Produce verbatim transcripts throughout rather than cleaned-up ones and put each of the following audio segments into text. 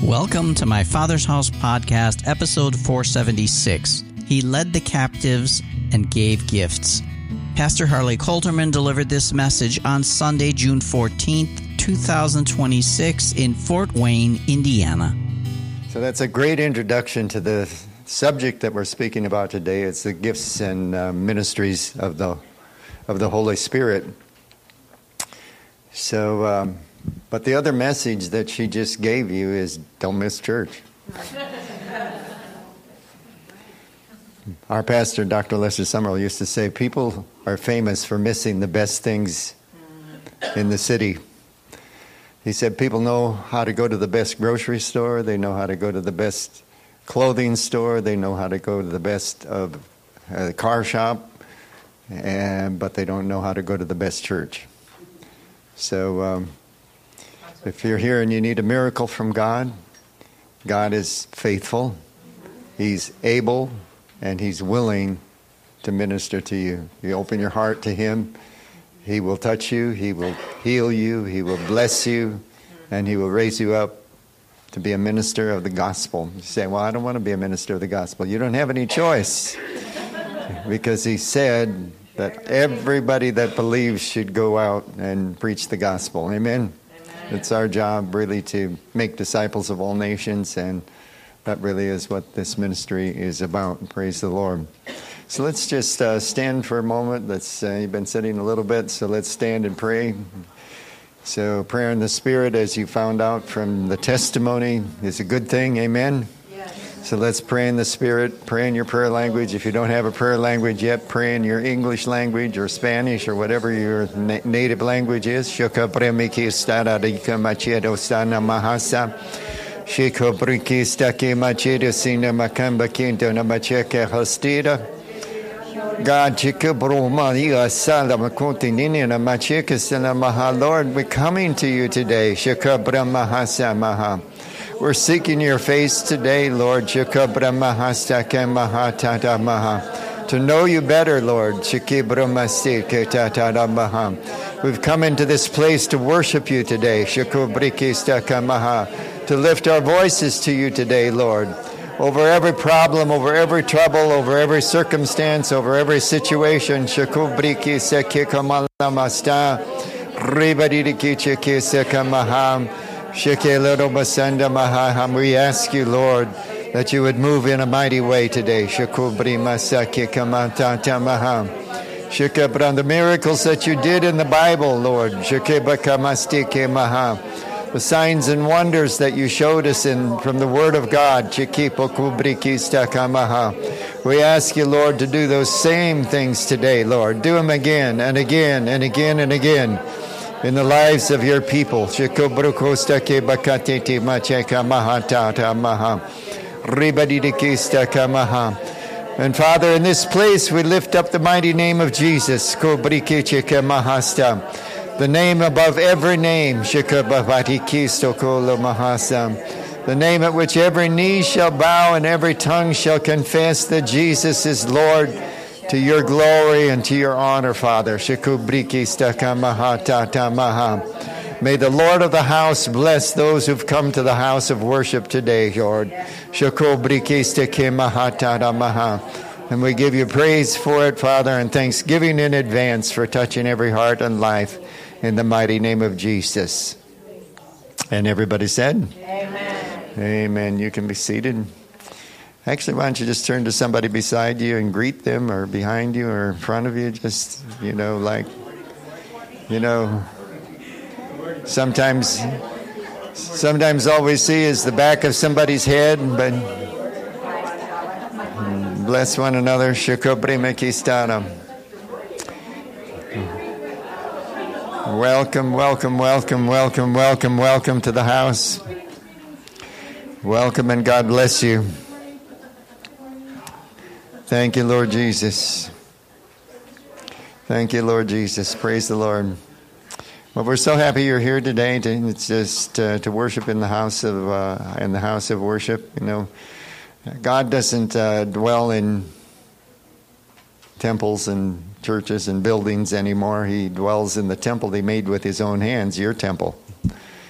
Welcome to my Father's House podcast, episode four seventy-six. He led the captives and gave gifts. Pastor Harley Coulterman delivered this message on Sunday, June fourteenth, twenty twenty-six in Fort Wayne, Indiana. So that's a great introduction to the subject that we're speaking about today. It's the gifts and uh, ministries of the of the Holy Spirit. So, um, but the other message that she just gave you is don't miss church. Our pastor, Doctor Lester Summerall, used to say people are famous for missing the best things in the city. He said people know how to go to the best grocery store, they know how to go to the best clothing store, they know how to go to the best of uh, car shop, and but they don't know how to go to the best church. So um, if you're here and you need a miracle from God, God is faithful, He's able, and He's willing to minister to you. You open your heart to Him, He will touch you, He will heal you, He will bless you, and He will raise you up to be a minister of the gospel. You say, well, I don't want to be a minister of the gospel. You don't have any choice, because He said that everybody that believes should go out and preach the gospel. Amen? Amen. It's our job really to make disciples of all nations, and that really is what this ministry is about. Praise the Lord. So let's just uh, stand for a moment. Let's, uh, you've been sitting a little bit, so let's stand and pray. So prayer in the Spirit, as you found out from the testimony, is a good thing. Amen? Yes. So let's pray in the Spirit. Pray in your prayer language. If you don't have a prayer language yet, pray in your English language or Spanish or whatever your na- native language is. Shika premiki stada dika machedo stana mahasa. Shiko briki ke machedo sina makamba kinto na macheke hostida. God, Lord, we're coming to you today. We're seeking your face today, Lord, to know you better, Lord. We've come into this place to worship you today, to lift our voices to you today, Lord. Over every problem, over every trouble, over every circumstance, over every situation. We ask you, Lord, that you would move in a mighty way today. The miracles that you did in the Bible, Lord. The signs and wonders that you showed us in from the Word of God. We ask you, Lord, to do those same things today, Lord. Do them again and again and again and again in the lives of your people. And Father, in this place we lift up the mighty name of Jesus. The name above every name, the name at which every knee shall bow and every tongue shall confess that Jesus is Lord, to your glory and to your honor, Father. May the Lord of the house bless those who've come to the house of worship today, Lord. And we give you praise for it, Father, and thanksgiving in advance for touching every heart and life. In the mighty name of Jesus. And everybody said? Amen. Amen. You can be seated. Actually, why don't you just turn to somebody beside you and greet them, or behind you or in front of you. Just, you know, like, you know, sometimes, sometimes all we see is the back of somebody's head, but bless one another. Shukobri mekistana. Welcome, welcome, welcome, welcome, welcome, welcome to the house. Welcome, and God bless you. Thank you, Lord Jesus. Thank you, Lord Jesus. Praise the Lord. Well, we're so happy you're here today. To, it's just uh, to worship in the house of uh, in the house of worship. You know, God doesn't uh, dwell in temples and churches and buildings anymore. He dwells in the temple he made with his own hands, your temple.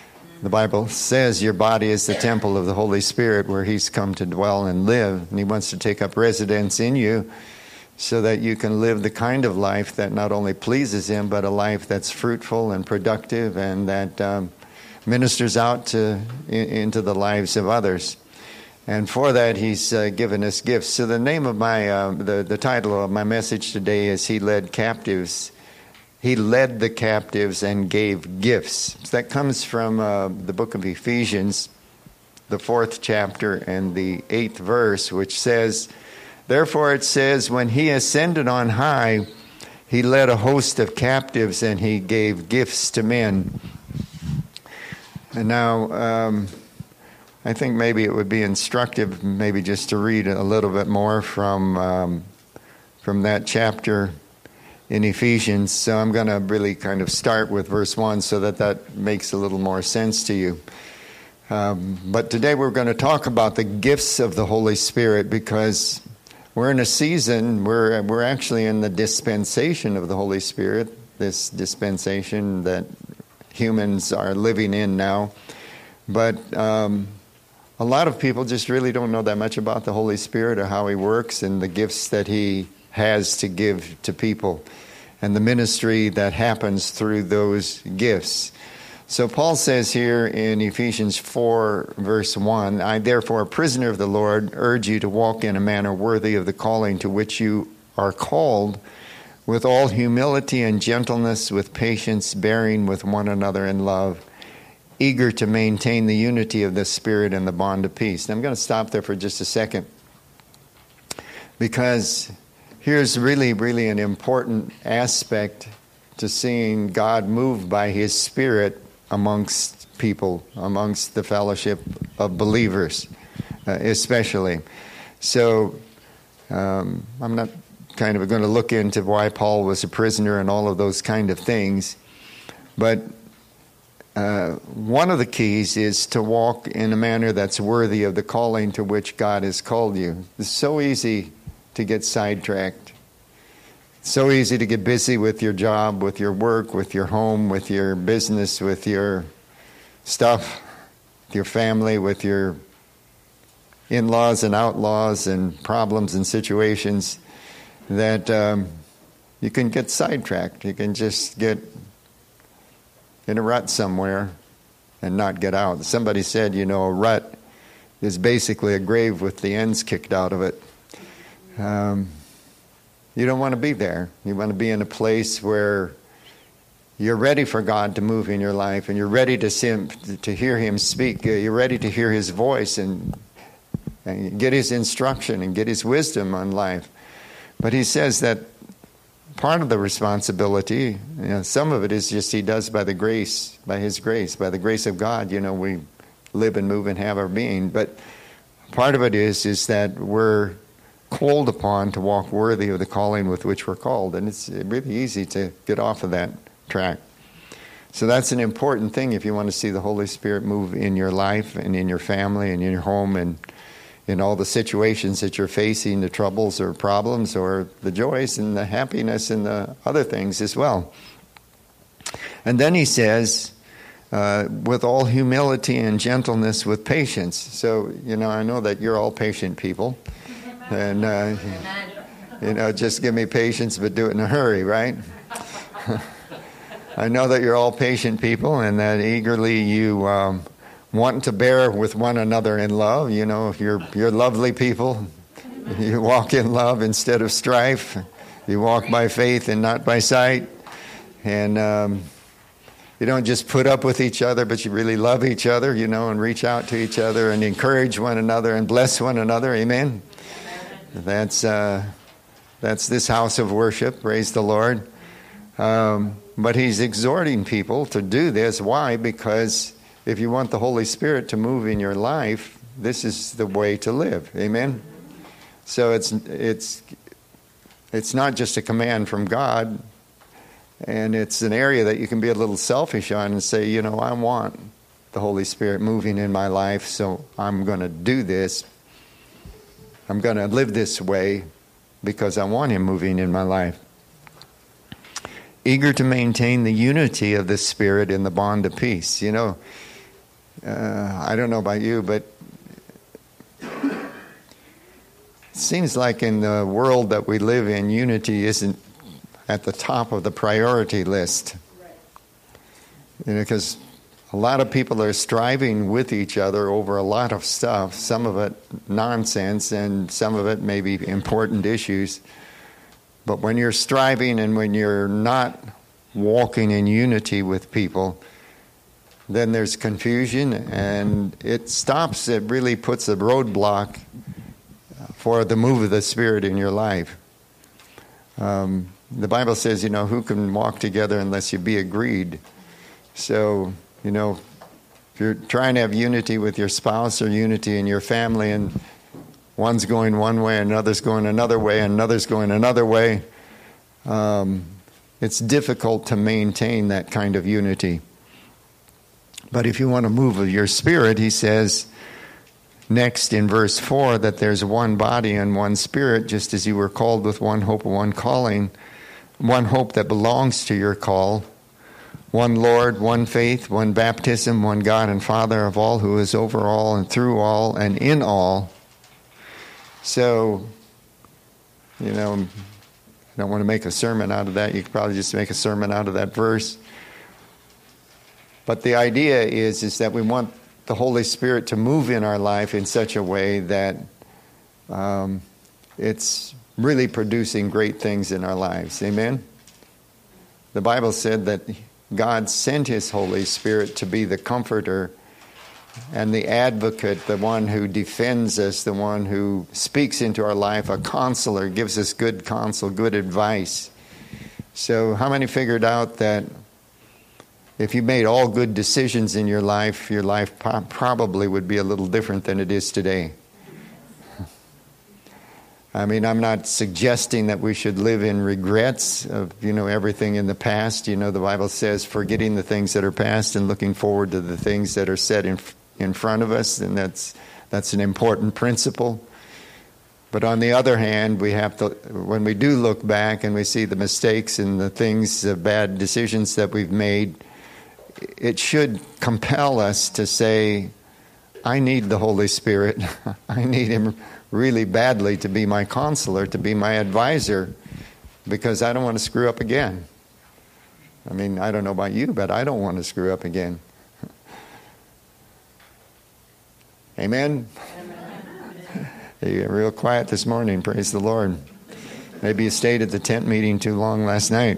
The Bible says your body is the temple of the Holy Spirit where He's come to dwell and live. And He wants to take up residence in you so that you can live the kind of life that not only pleases Him, but a life that's fruitful and productive and that um, ministers out to in, into the lives of others. And for that, He's uh, given us gifts. So the name of my, uh, the, the title of my message today is He Led Captives. He led the captives and gave gifts. So that comes from uh, the book of Ephesians, the fourth chapter and the eighth verse, which says, therefore it says, when He ascended on high, He led a host of captives and He gave gifts to men. And now, um, I think maybe it would be instructive maybe just to read a little bit more from um, from that chapter in Ephesians. So I'm going to really kind of start with verse one so that that makes a little more sense to you. Um, but today we're going to talk about the gifts of the Holy Spirit because we're in a season, we're, we're actually in the dispensation of the Holy Spirit, this dispensation that humans are living in now. But um, a lot of people just really don't know that much about the Holy Spirit or how He works and the gifts that He has to give to people and the ministry that happens through those gifts. So Paul says here in Ephesians four, verse one, I therefore, a prisoner of the Lord, urge you to walk in a manner worthy of the calling to which you are called, with all humility and gentleness, with patience, bearing with one another in love, eager to maintain the unity of the Spirit and the bond of peace. And I'm going to stop there for just a second because here's really, really an important aspect to seeing God move by His Spirit amongst people, amongst the fellowship of believers, uh, especially. So um, I'm not kind of going to look into why Paul was a prisoner and all of those kind of things, but uh, one of the keys is to walk in a manner that's worthy of the calling to which God has called you. It's so easy to get sidetracked. So easy to get busy with your job, with your work, with your home, with your business, with your stuff, with your family, with your in-laws and outlaws and problems and situations that um, you can get sidetracked. You can just get in a rut somewhere and not get out. Somebody said, you know, a rut is basically a grave with the ends kicked out of it. Um, you don't want to be there. You want to be in a place where you're ready for God to move in your life and you're ready to see him, to hear Him speak. You're ready to hear His voice and, and get His instruction and get His wisdom on life. But He says that part of the responsibility, you know, some of it is just He does by the grace, by His grace, by the grace of God. You know, we live and move and have our being. But part of it is is that we're called upon to walk worthy of the calling with which we're called. And it's really easy to get off of that track. So that's an important thing if you want to see the Holy Spirit move in your life and in your family and in your home and in all the situations that you're facing, the troubles or problems or the joys and the happiness and the other things as well. And then he says, uh, with all humility and gentleness, with patience. So, you know, I know that you're all patient people. And, uh, you know, just give me patience, but do it in a hurry, right? I know that you're all patient people and that eagerly you um, want to bear with one another in love. You know, if you're, you're lovely people, you walk in love instead of strife. You walk by faith and not by sight. And um, you don't just put up with each other, but you really love each other, you know, and reach out to each other and encourage one another and bless one another. Amen. That's uh, that's this house of worship. Praise the Lord. Um, but he's exhorting people to do this. Why? Because if you want the Holy Spirit to move in your life, this is the way to live. Amen. So it's it's it's not just a command from God, and it's an area that you can be a little selfish on and say, you know, I want the Holy Spirit moving in my life, so I'm going to do this. I'm going to live this way because I want Him moving in my life. Eager to maintain the unity of the Spirit in the bond of peace. You know, uh, I don't know about you, but it seems like in the world that we live in, unity isn't at the top of the priority list. Right. You know, because a lot of people are striving with each other over a lot of stuff, some of it nonsense, and some of it maybe important issues. But when you're striving and when you're not walking in unity with people, then there's confusion, and it stops, it really puts a roadblock for the move of the Spirit in your life. Um, the Bible says, you know, who can walk together unless you be agreed? So, you know, if you're trying to have unity with your spouse or unity in your family, and one's going one way, another's going another way, and another's going another way, um, it's difficult to maintain that kind of unity. But if you want to move with your spirit, he says next in verse four that there's one body and one spirit, just as you were called with one hope and one calling, one hope that belongs to your call, one Lord, one faith, one baptism, one God and Father of all, who is over all and through all and in all. So, you know, I don't want to make a sermon out of that. You could probably just make a sermon out of that verse. But the idea is, is that we want the Holy Spirit to move in our life in such a way that um, it's really producing great things in our lives. Amen? The Bible said that God sent His Holy Spirit to be the comforter and the advocate, the one who defends us, the one who speaks into our life, a counselor, gives us good counsel, good advice. So how many figured out that if you made all good decisions in your life, your life po- probably would be a little different than it is today? I mean, I'm not suggesting that we should live in regrets of, you know, everything in the past. You know, the Bible says forgetting the things that are past and looking forward to the things that are set in in front of us, and that's that's an important principle. But on the other hand, we have to, when we do look back and we see the mistakes and the things, the bad decisions that we've made, it should compel us to say, I need the Holy Spirit. I need Him really badly to be my counselor, to be my advisor, because I don't want to screw up again. I mean, I don't know about you, but I don't want to screw up again. Amen? Amen. You're real quiet this morning. Praise the Lord. Maybe you stayed at the tent meeting too long last night.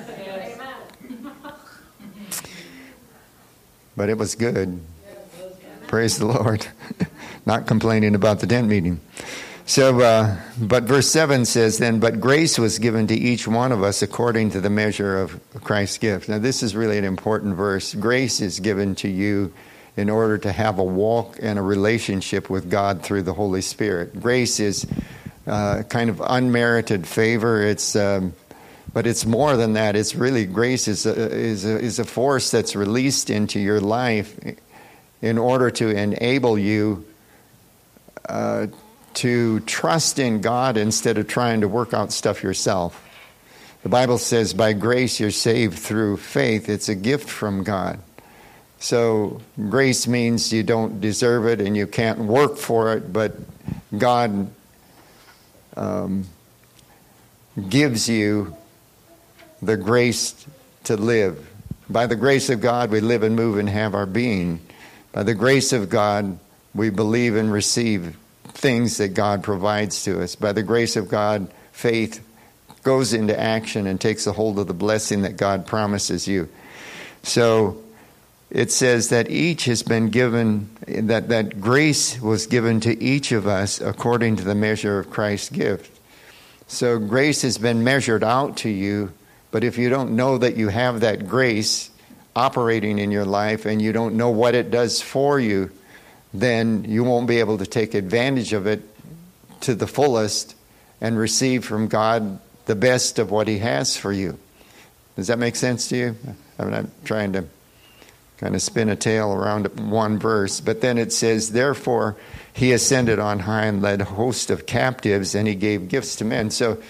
But it was good. Praise the Lord. Not complaining about the tent meeting. So, uh, but verse seven says then, but grace was given to each one of us according to the measure of Christ's gift. Now, this is really an important verse. Grace is given to you in order to have a walk and a relationship with God through the Holy Spirit. Grace is uh, kind of unmerited favor. It's, um, but it's more than that. It's really, grace is a, is a, is a force that's released into your life in order to enable you uh, to trust in God instead of trying to work out stuff yourself. The Bible says, by grace you're saved through faith. It's a gift from God. So grace means you don't deserve it and you can't work for it, but God um, gives you the grace to live. By the grace of God, we live and move and have our being. By the grace of God, we believe and receive things that God provides to us. By the grace of God, faith goes into action and takes a hold of the blessing that God promises you. So it says that each has been given, that, that grace was given to each of us according to the measure of Christ's gift. So grace has been measured out to you, but if you don't know that you have that grace operating in your life and you don't know what it does for you, then you won't be able to take advantage of it to the fullest and receive from God the best of what He has for you. Does that make sense to you? I'm not trying to kind of spin a tale around one verse. But then it says, therefore, He ascended on high and led a host of captives, and He gave gifts to men. So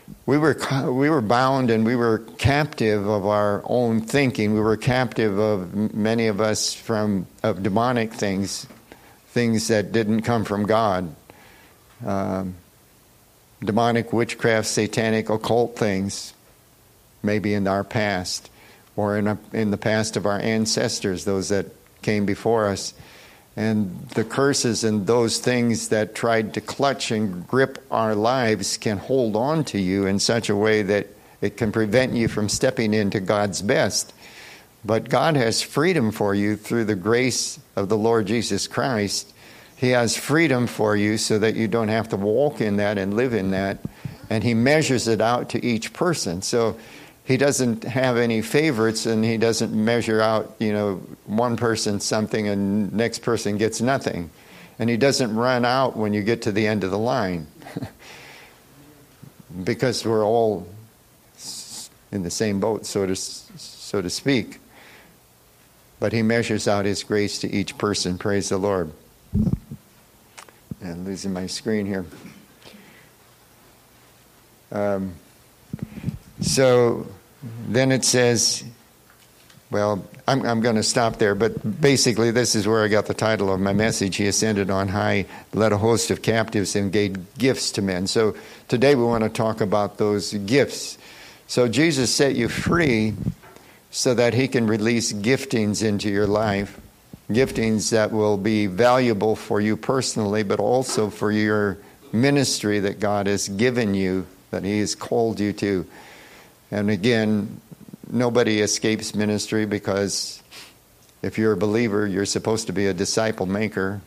we were we were bound and we were captive of our own thinking. We were captive of many of us from of demonic things, things that didn't come from God. Um, demonic, witchcraft, satanic, occult things, maybe in our past or in, a, in the past of our ancestors, those that came before us. And the curses and those things that tried to clutch and grip our lives can hold on to you in such a way that it can prevent you from stepping into God's best. But God has freedom for you through the grace of the Lord Jesus Christ. He has freedom for you so that you don't have to walk in that and live in that. And He measures it out to each person. So He doesn't have any favorites, and He doesn't measure out, you know, one person something and next person gets nothing. And He doesn't run out when you get to the end of the line. Because we're all in the same boat, so to, so to speak. But He measures out His grace to each person. Praise the Lord. And losing my screen here. Um, so then it says, well, I'm, I'm going to stop there, but basically this is where I got the title of my message. He ascended on high, led a host of captives, and gave gifts to men. So today we want to talk about those gifts. So Jesus set you free so that He can release giftings into your life. Giftings that will be valuable for you personally, but also for your ministry that God has given you, that He has called you to. And again, nobody escapes ministry, because if you're a believer, you're supposed to be a disciple maker.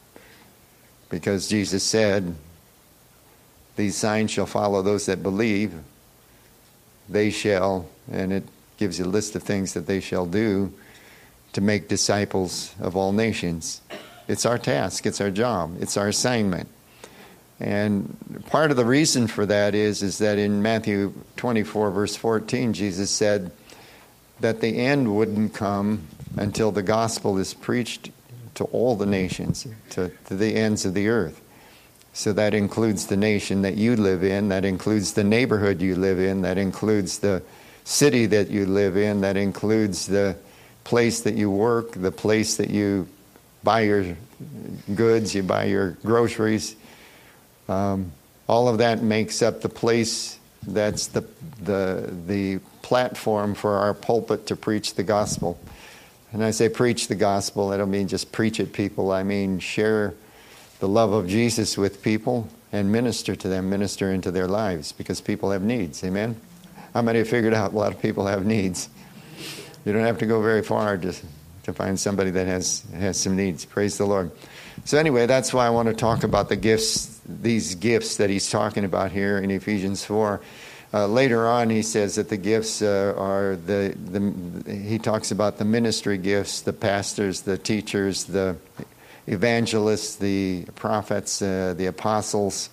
Because Jesus said, these signs shall follow those that believe. They shall, and it gives you a list of things that they shall do, to make disciples of all nations. It's our task, it's our job, it's our assignment. And part of the reason for that is, is that in Matthew twenty-four, verse fourteen, Jesus said that the end wouldn't come until the gospel is preached to all the nations, to, to the ends of the earth. So that includes the nation that you live in, that includes the neighborhood you live in, that includes the city that you live in, that includes the place that you work, the place that you buy your goods, you buy your groceries. Um, all of that makes up the place that's the the the platform for our pulpit to preach the gospel. And I say preach the gospel, I don't mean just preach at people. I mean share the love of Jesus with people and minister to them, minister into their lives, because people have needs. Amen? How many have figured out a lot of people have needs? You don't have to go very far to, to find somebody that has, has some needs. Praise the Lord. So anyway, that's why I want to talk about the gifts, these gifts that he's talking about here in Ephesians four. Uh, later on, he says that the gifts uh, are the, the, he talks about the ministry gifts, the pastors, the teachers, the evangelists, the prophets, uh, the apostles.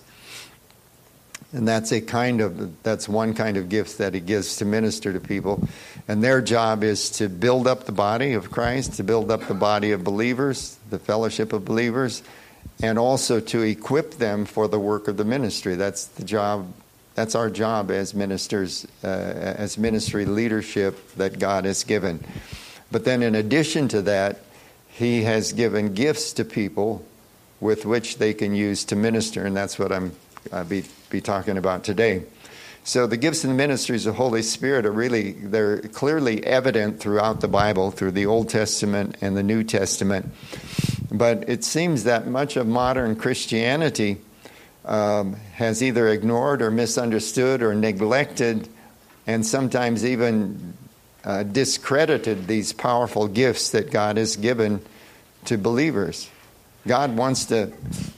And that's a kind of, that's one kind of gift that he gives to minister to people. And their job is to build up the body of Christ, to build up the body of believers, the fellowship of believers, and also to equip them for the work of the ministry. That's the job, that's our job as ministers, uh, as ministry leadership that God has given. But then in addition to that, he has given gifts to people with which they can use to minister, and that's what I'm I'll be, be talking about today. So the gifts and the ministries of the Holy Spirit are really, they're clearly evident throughout the Bible, through the Old Testament and the New Testament. But it seems that much of modern Christianity um, has either ignored or misunderstood or neglected, and sometimes even uh, discredited these powerful gifts that God has given to believers. God wants to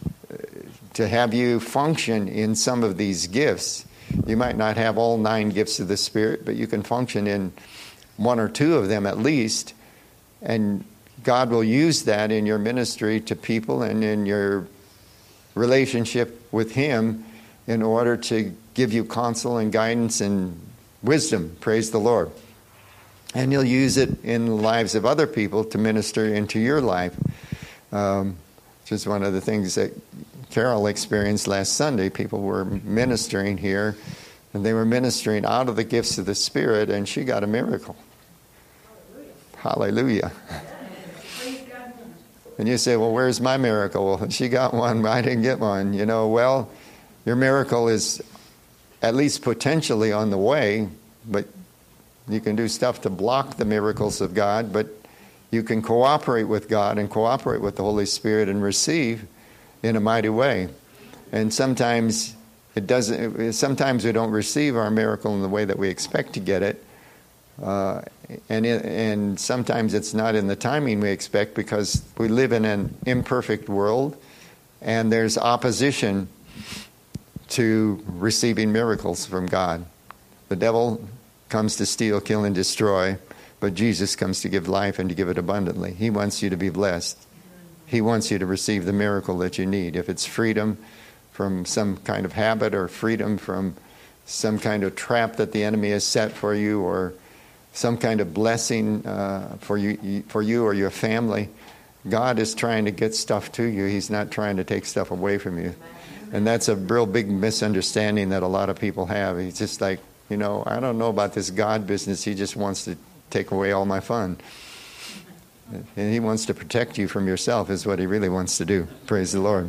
to have you function in some of these gifts. You might not have all nine gifts of the Spirit, but you can function in one or two of them at least, and God will use that in your ministry to people and in your relationship with Him in order to give you counsel and guidance and wisdom. Praise the Lord. And He'll use it in the lives of other people to minister into your life. Um, just one of the things that Carol experienced last Sunday. People were ministering here And they were ministering out of the gifts of the Spirit, and she got a miracle. Hallelujah. Hallelujah. And you say, well, where's my miracle? Well, she got one, I didn't get one. You know, well, your miracle is at least potentially on the way, but you can do stuff to block the miracles of God, but you can cooperate with God and cooperate with the Holy Spirit and receive in a mighty way. And sometimes it doesn't. Sometimes we don't receive our miracle in the way that we expect to get it, uh, and it, and sometimes it's not in the timing we expect because we live in an imperfect world, and there's opposition to receiving miracles from God. The devil comes to steal, kill, and destroy, but Jesus comes to give life and to give it abundantly. He wants you to be blessed. He wants you to receive the miracle that you need. If it's freedom from some kind of habit, or freedom from some kind of trap that the enemy has set for you, or some kind of blessing uh, for you, for you or your family, God is trying to get stuff to you. He's not trying to take stuff away from you. And that's a real big misunderstanding that a lot of people have. He's just like, you know, I don't know about this God business. He just wants to take away all my fun. And he wants to protect you from yourself is what he really wants to do. Praise the Lord.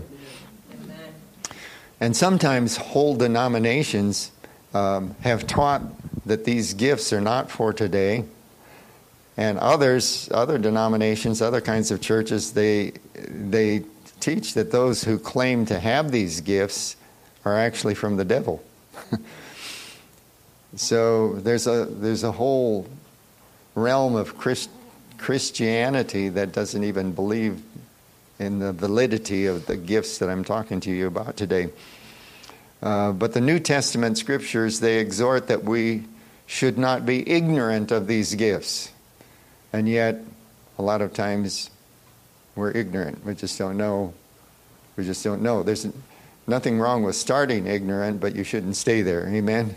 And sometimes whole denominations um, have taught that these gifts are not for today. And others, other denominations, other kinds of churches, they they teach that those who claim to have these gifts are actually from the devil. So there's a there's a whole realm of Christ, Christianity that doesn't even believe in the validity of the gifts that I'm talking to you about today. Uh, but the New Testament scriptures, they exhort that we should not be ignorant of these gifts. And yet, a lot of times, we're ignorant. We just don't know. We just don't know. There's nothing wrong with starting ignorant, but you shouldn't stay there. Amen?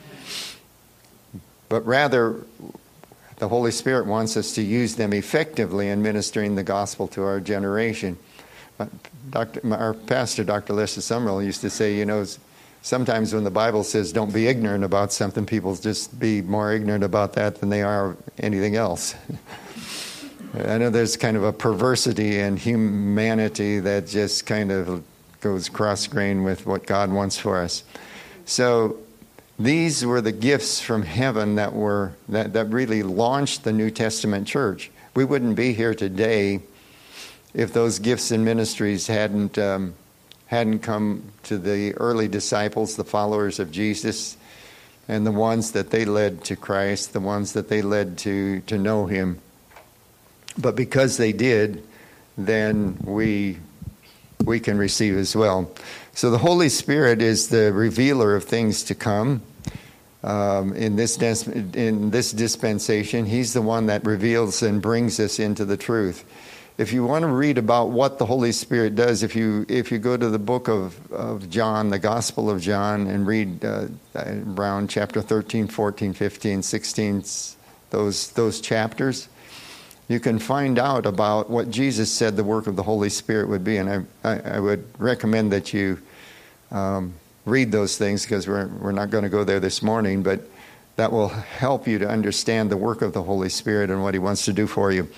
But rather, the Holy Spirit wants us to use them effectively in ministering the gospel to our generation. Doctor, our pastor, Doctor Lester Summerall, used to say, you know, sometimes when the Bible says don't be ignorant about something, people just be more ignorant about that than they are anything else. I know there's kind of a perversity in humanity that just kind of goes cross-grain with what God wants for us. So these were the gifts from heaven that were that, that really launched the New Testament church. We wouldn't be here today if those gifts and ministries hadn't um, hadn't come to the early disciples, the followers of Jesus, and the ones that they led to Christ, the ones that they led to, to know Him. But because they did, then we we can receive as well. So the Holy Spirit is the revealer of things to come. Um, in this dis- in this dispensation, He's the one that reveals and brings us into the truth. If you want to read about what the Holy Spirit does, if you if you go to the book of, of John, the Gospel of John, and read uh, around chapter thirteen, fourteen, fifteen, sixteen, those those chapters, you can find out about what Jesus said the work of the Holy Spirit would be. And I, I, I would recommend that you um, read those things, because we're we're not going to go there this morning, but that will help you to understand the work of the Holy Spirit and what He wants to do for you.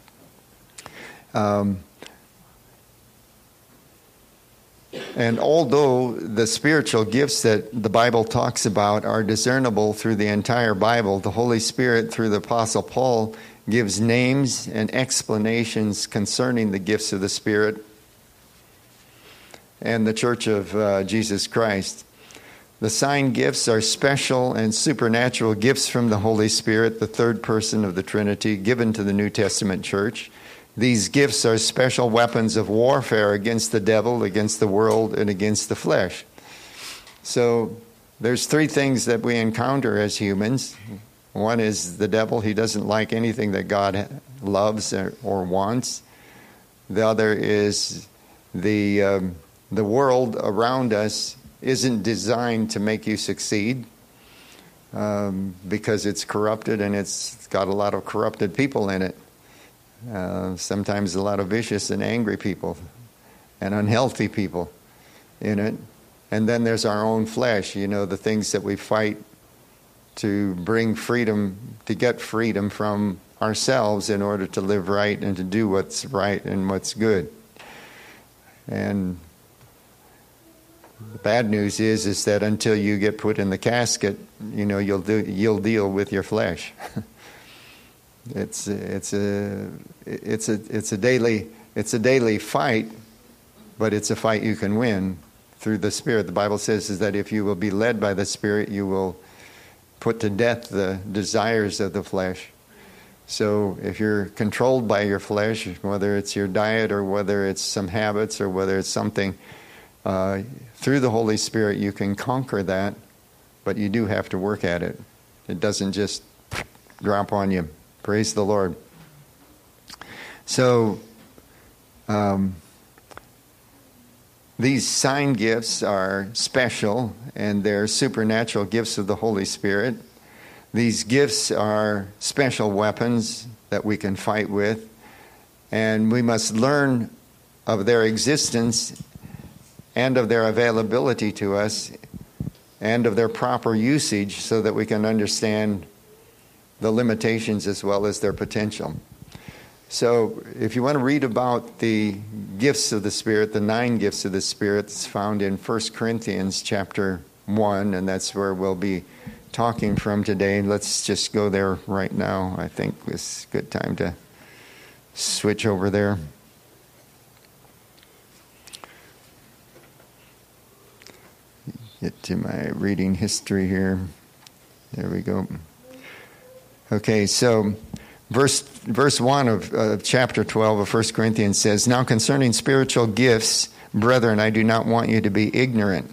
Um, and although the spiritual gifts that the Bible talks about are discernible through the entire Bible, the Holy Spirit, through the Apostle Paul, gives names and explanations concerning the gifts of the Spirit and the Church of uh, Jesus Christ. The sign gifts are special and supernatural gifts from the Holy Spirit, the third person of the Trinity, given to the New Testament church. These gifts are special weapons of warfare against the devil, against the world, and against the flesh. So there's three things that we encounter as humans. One is the devil. He doesn't like anything that God loves or, or wants. The other is the um, the world around us isn't designed to make you succeed, um, because it's corrupted and it's got a lot of corrupted people in it. Uh, sometimes a lot of vicious and angry people and unhealthy people in it. And then there's our own flesh, you know, the things that we fight to bring freedom, to get freedom from ourselves in order to live right and to do what's right and what's good. And the bad news is is that until you get put in the casket, you know, you'll do you'll deal with your flesh. it's it's a it's a it's a daily it's a daily fight, but it's a fight you can win through the Spirit. The Bible says is that if you will be led by the Spirit, you will put to death the desires of the flesh. So if you're controlled by your flesh, whether it's your diet or whether it's some habits or whether it's something, uh, through the Holy Spirit you can conquer that, but you do have to work at it. It doesn't just drop on you. Praise the Lord. So um, these sign gifts are special, and they're supernatural gifts of the Holy Spirit. These gifts are special weapons that we can fight with, and we must learn of their existence and of their availability to us and of their proper usage so that we can understand the limitations as well as their potential. So if you want to read about the gifts of the Spirit, the nine gifts of the Spirit, it's found in First Corinthians chapter one, and that's where we'll be talking from today. Let's just go there right now. I think it's a good time to switch over there. Get to my reading history here. There we go. Okay, so verse verse one of uh, chapter twelve of First Corinthians says, "Now concerning spiritual gifts, brethren, I do not want you to be ignorant."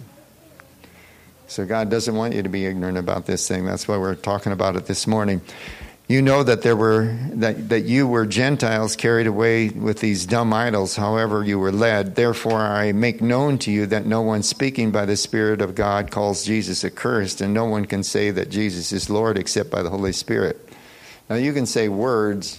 So God doesn't want you to be ignorant about this thing. That's why we're talking about it this morning. You know that there were that, that you were Gentiles carried away with these dumb idols, however you were led. Therefore I make known to you that no one speaking by the Spirit of God calls Jesus accursed, and no one can say that Jesus is Lord except by the Holy Spirit. Now you can say words,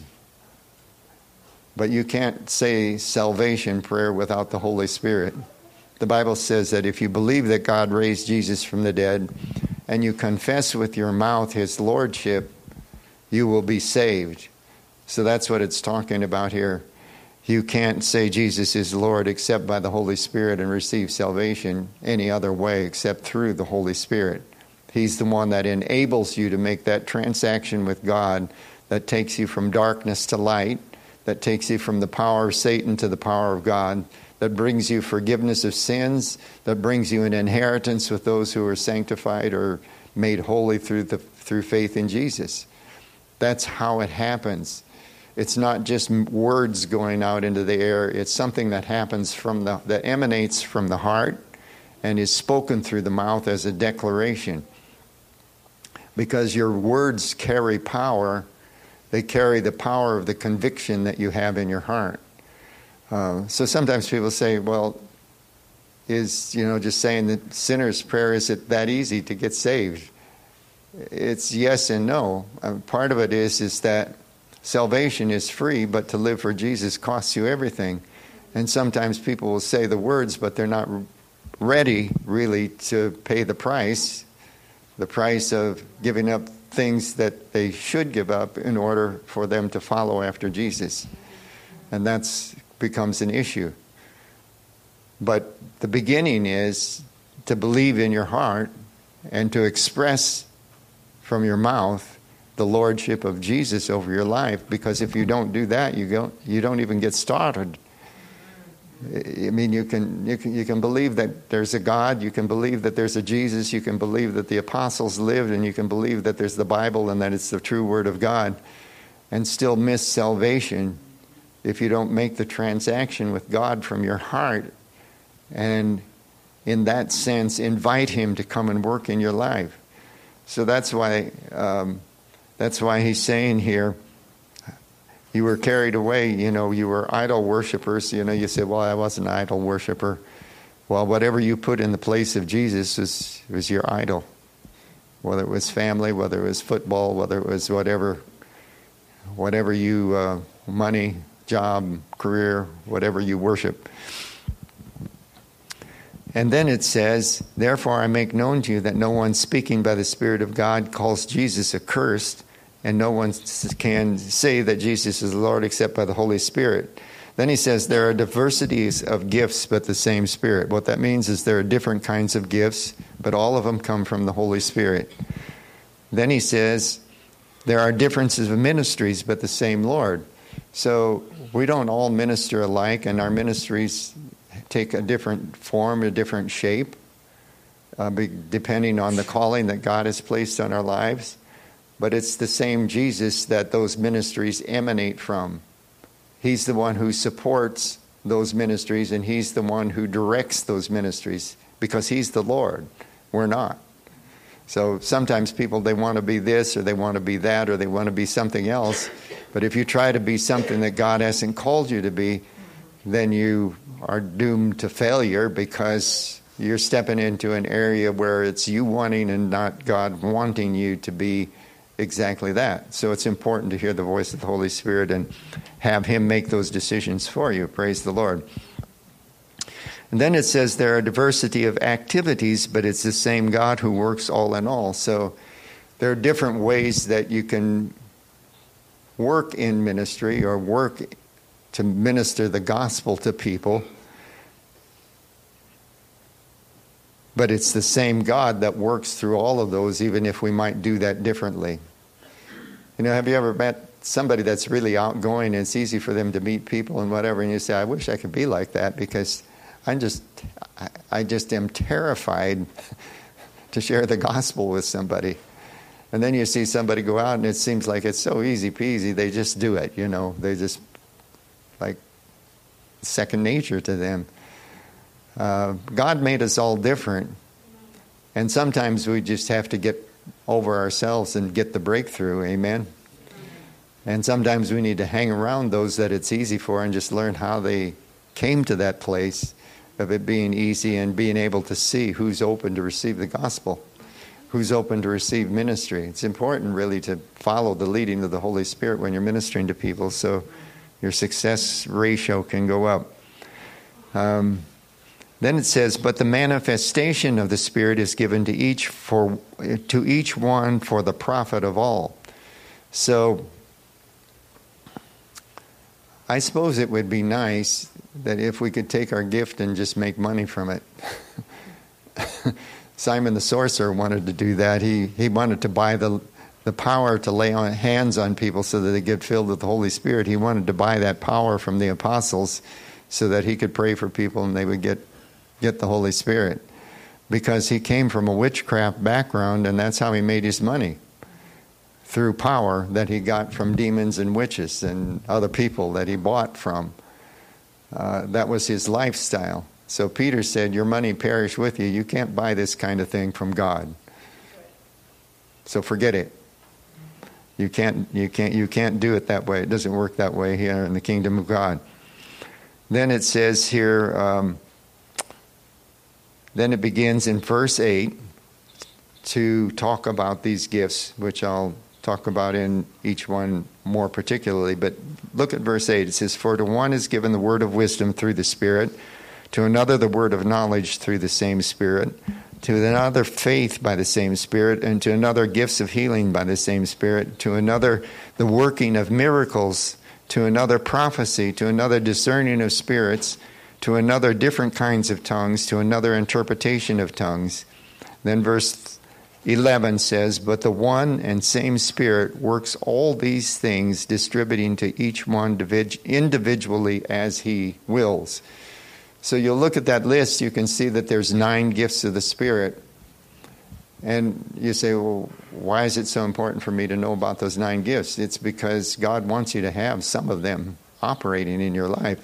but you can't say salvation prayer without the Holy Spirit. The Bible says that if you believe that God raised Jesus from the dead and you confess with your mouth his lordship, you will be saved. So that's what it's talking about here. You can't say Jesus is Lord except by the Holy Spirit and receive salvation any other way except through the Holy Spirit. He's the one that enables you to make that transaction with God that takes you from darkness to light, that takes you from the power of Satan to the power of God, that brings you forgiveness of sins, that brings you an inheritance with those who are sanctified or made holy through the through faith in Jesus. That's how it happens. It's not just words going out into the air. It's something that happens from the that emanates from the heart and is spoken through the mouth as a declaration. Because your words carry power, they carry the power of the conviction that you have in your heart. Uh, so sometimes people say, well, is, you know, just saying the sinner's prayer, is it that easy to get saved? It's yes and no. Uh, part of it is, is that salvation is free, but to live for Jesus costs you everything. And sometimes people will say the words, but they're not ready really to pay the price, the price of giving up things that they should give up in order for them to follow after Jesus. And that's becomes an issue. But the beginning is to believe in your heart and to express from your mouth the lordship of Jesus over your life, because if you don't do that, you don't you don't even get started. I mean, you can you can you can believe that there's a God, you can believe that there's a Jesus, you can believe that the apostles lived, and you can believe that there's the Bible and that it's the true word of God, and still miss salvation if you don't make the transaction with God from your heart and in that sense invite him to come and work in your life. So that's why um, that's why he's saying here, you were carried away, you know, you were idol worshipers. You know, you say, well, I wasn't an idol worshiper. Well, whatever you put in the place of Jesus was, was your idol. Whether it was family, whether it was football, whether it was whatever, whatever you, uh, money, job, career, whatever you worship. And then it says, therefore I make known to you that no one speaking by the Spirit of God calls Jesus accursed, and no one can say that Jesus is the Lord except by the Holy Spirit. Then he says there are diversities of gifts, but the same Spirit. What that means is there are different kinds of gifts, but all of them come from the Holy Spirit. Then he says there are differences of ministries, but the same Lord. So we don't all minister alike, and our ministries take a different form, a different shape, uh, depending on the calling that God has placed on our lives. But it's the same Jesus that those ministries emanate from. He's the one who supports those ministries, and he's the one who directs those ministries, because he's the Lord. We're not. So sometimes people, they want to be this, or they want to be that, or they want to be something else. But if you try to be something that God hasn't called you to be, then you are doomed to failure, because you're stepping into an area where it's you wanting and not God wanting you to be exactly that. So it's important to hear the voice of the Holy Spirit and have him make those decisions for you. Praise the Lord. And then it says there are diversity of activities, but it's the same God who works all in all. So there are different ways that you can work in ministry or work to minister the gospel to people. But it's the same God that works through all of those, even if we might do that differently. You know, have you ever met somebody that's really outgoing and it's easy for them to meet people and whatever, and you say, I wish I could be like that, because I'm just, I just am terrified to share the gospel with somebody. And then you see somebody go out and it seems like it's so easy peasy, they just do it, you know, they just, like, second nature to them. Uh, God made us all different, and sometimes we just have to get over ourselves and get the breakthrough, amen? And sometimes we need to hang around those that it's easy for and just learn how they came to that place of it being easy, and being able to see who's open to receive the gospel, who's open to receive ministry. It's important really to follow the leading of the Holy Spirit when you're ministering to people, so your success ratio can go up. Um, Then it says, but the manifestation of the Spirit is given to each for to each one for the profit of all. So I suppose it would be nice that if we could take our gift and just make money from it. Simon the sorcerer wanted to do that. He he wanted to buy the the power to lay on hands on people so that they get filled with the Holy Spirit. He wanted to buy that power from the apostles so that he could pray for people and they would get get the Holy Spirit, because he came from a witchcraft background, and that's how he made his money, through power that he got from demons and witches and other people that he bought from. Uh, that was his lifestyle. So Peter said, your money perish with you. You can't buy this kind of thing from God. So forget it. You can't, you can't, you can't do it that way. It doesn't work that way here in the kingdom of God. Then it says here, um, Then it begins in verse eight to talk about these gifts, which I'll talk about in each one more particularly. But look at verse eight. It says, for to one is given the word of wisdom through the Spirit, to another the word of knowledge through the same Spirit, to another faith by the same Spirit, and to another gifts of healing by the same Spirit, to another the working of miracles, to another prophecy, to another discerning of spirits, to another different kinds of tongues, to another interpretation of tongues. Then verse eleven says, but the one and same Spirit works all these things, distributing to each one individually as he wills. So you'll look at that list, you can see that there's nine gifts of the Spirit. And you say, well, why is it so important for me to know about those nine gifts? It's because God wants you to have some of them operating in your life.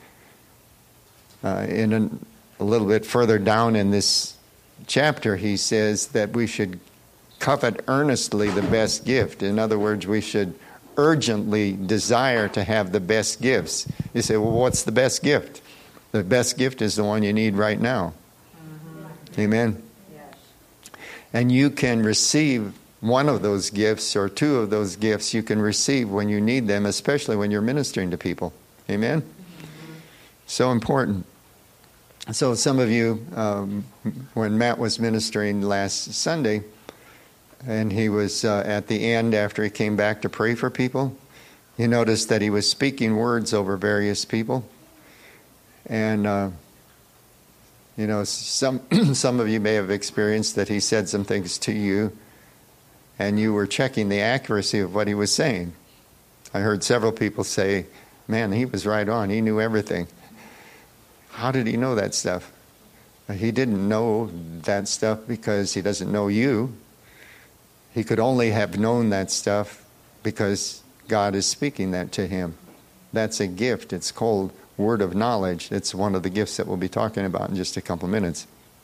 Uh, in a, a little bit further down in this chapter, he says that we should covet earnestly the best gift. In other words, we should urgently desire to have the best gifts. You say, well, what's the best gift? The best gift is the one you need right now. Mm-hmm. Amen? Yes. And you can receive one of those gifts or two of those gifts you can receive when you need them, especially when you're ministering to people. Amen? So important. So some of you, um, when Matt was ministering last Sunday, and he was uh, at the end after he came back to pray for people, you noticed that he was speaking words over various people. And, uh, you know, some some of you may have experienced that he said some things to you, and you were checking the accuracy of what he was saying. I heard several people say, man, he was right on. He knew everything. How did he know that stuff? He didn't know that stuff because he doesn't know you. He could only have known that stuff because God is speaking that to him. That's a gift. It's called word of knowledge. It's one of the gifts that we'll be talking about in just a couple minutes.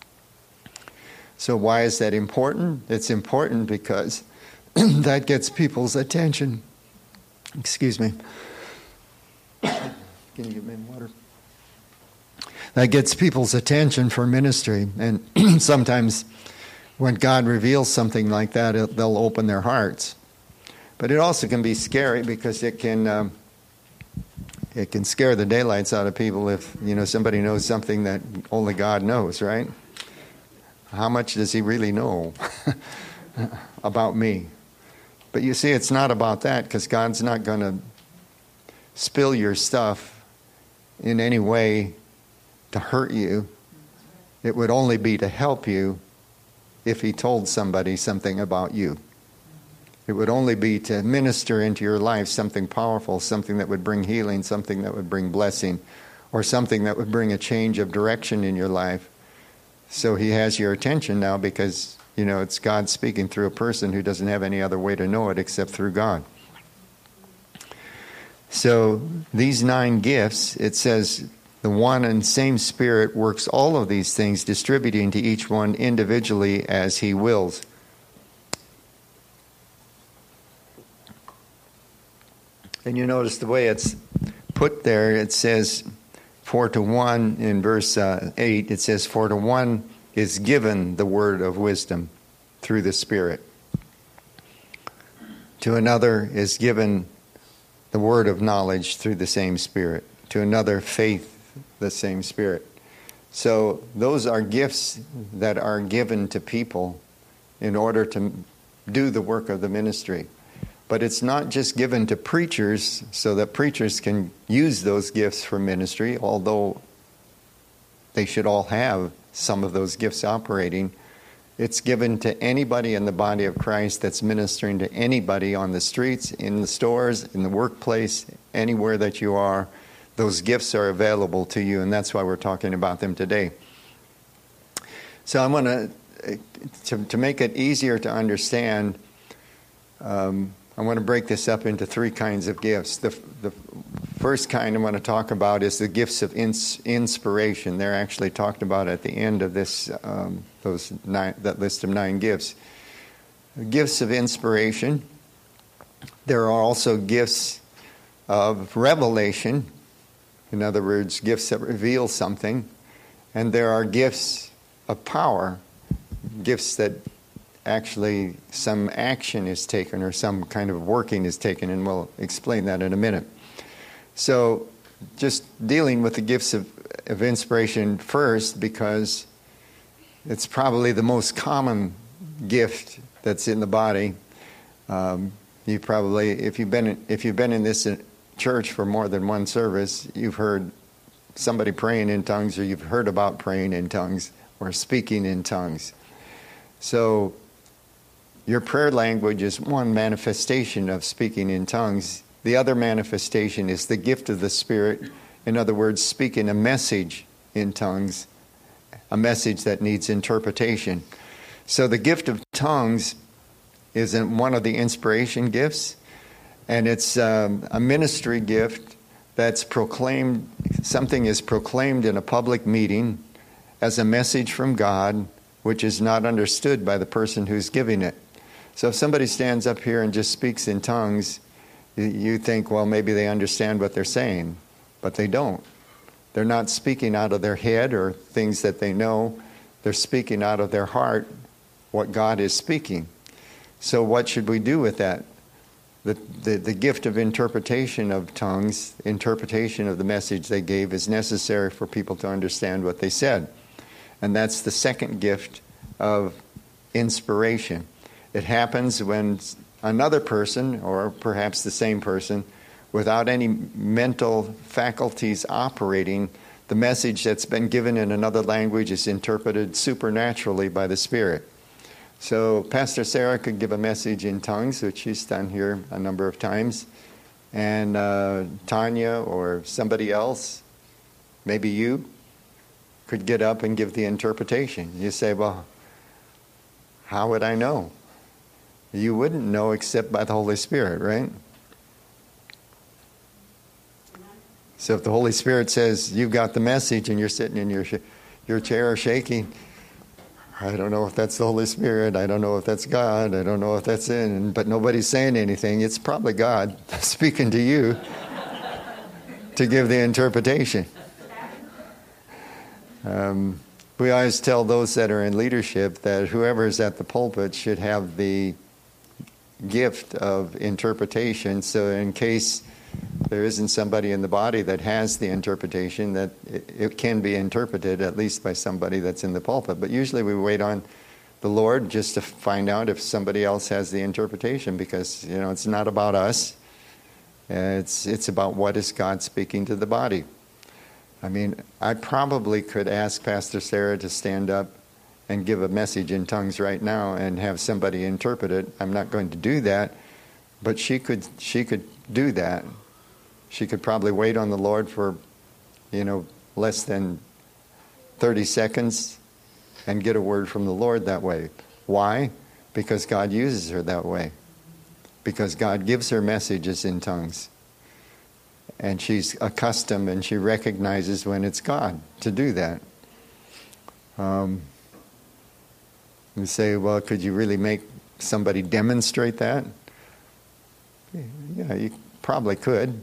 So why is that important? It's important because that gets people's attention. Excuse me. Can you give me water? That gets people's attention for ministry. And sometimes when God reveals something like that, it, they'll open their hearts. But it also can be scary because it can um, it can scare the daylights out of people if, you know, somebody knows something that only God knows, right? How much does he really know about me? But you see, it's not about that, because God's not going to spill your stuff in any way to hurt you. It would only be to help you if he told somebody something about you. It would only be to minister into your life something powerful, something that would bring healing, something that would bring blessing, or something that would bring a change of direction in your life. So he has your attention now because, you know, it's God speaking through a person who doesn't have any other way to know it except through God. So these nine gifts, it says, the one and same Spirit works all of these things, distributing to each one individually as he wills. And you notice the way it's put there, it says, four to one in verse uh, eight, it says, four to one is given the word of wisdom through the Spirit. To another is given the word of knowledge through the same Spirit. To another, faith, the same Spirit. So those are gifts that are given to people in order to do the work of the ministry. But it's not just given to preachers so that preachers can use those gifts for ministry, although they should all have some of those gifts operating. It's given to anybody in the body of Christ that's ministering to anybody on the streets, in the stores, in the workplace, anywhere that you are. Those gifts are available to you, and that's why we're talking about them today. So I want to, to, to make it easier to understand, um, I want to break this up into three kinds of gifts. The, the first kind I want to talk about is the gifts of ins, inspiration. They're actually talked about at the end of this, um, those nine, that list of nine gifts. Gifts of inspiration. There are also gifts of revelation. In other words, gifts that reveal something. And there are gifts of power, gifts that actually some action is taken or some kind of working is taken, and we'll explain that in a minute. So just dealing with the gifts of, of inspiration first, because it's probably the most common gift that's in the body. Um, you probably, if you've been if you've been in this church for more than one service, you've heard somebody praying in tongues, or you've heard about praying in tongues or speaking in tongues. So your prayer language is one manifestation of speaking in tongues. The other manifestation is the gift of the Spirit. In other words, speaking a message in tongues, a message that needs interpretation. So the gift of tongues is one of the inspiration gifts, and it's um, a ministry gift that's proclaimed. Something is proclaimed in a public meeting as a message from God, which is not understood by the person who's giving it. So if somebody stands up here and just speaks in tongues, you think, well, maybe they understand what they're saying, but they don't. They're not speaking out of their head or things that they know. They're speaking out of their heart what God is speaking. So what should we do with that? the, the, the gift of interpretation of tongues, interpretation of the message they gave, is necessary for people to understand what they said. And that's the second gift of inspiration. It happens when another person, or perhaps the same person, without any mental faculties operating, the message that's been given in another language is interpreted supernaturally by the Spirit. So Pastor Sarah could give a message in tongues, which she's done here a number of times, and uh, Tanya or somebody else, maybe you, could get up and give the interpretation. You say, well, how would I know? You wouldn't know except by the Holy Spirit, right? So if the Holy Spirit says, you've got the message, and you're sitting in your sh- your chair shaking, I don't know if that's the Holy Spirit, I don't know if that's God, I don't know if that's in, but nobody's saying anything, it's probably God speaking to you to give the interpretation. Um, we always tell those that are in leadership that whoever is at the pulpit should have the gift of interpretation, so in case there isn't somebody in the body that has the interpretation, that it, it can be interpreted at least by somebody that's in the pulpit. But usually we wait on the Lord just to find out if somebody else has the interpretation, because, you know, it's not about us. It's it's about what is God speaking to the body. I mean, I probably could ask Pastor Sarah to stand up and give a message in tongues right now and have somebody interpret it. I'm not going to do that, but she could she could do that. She could probably wait on the Lord for, you know, less than thirty seconds and get a word from the Lord that way. Why? Because God uses her that way. Because God gives her messages in tongues. And she's accustomed and she recognizes when it's God to do that. Um, you say, well, could you really make somebody demonstrate that? Yeah, you probably could.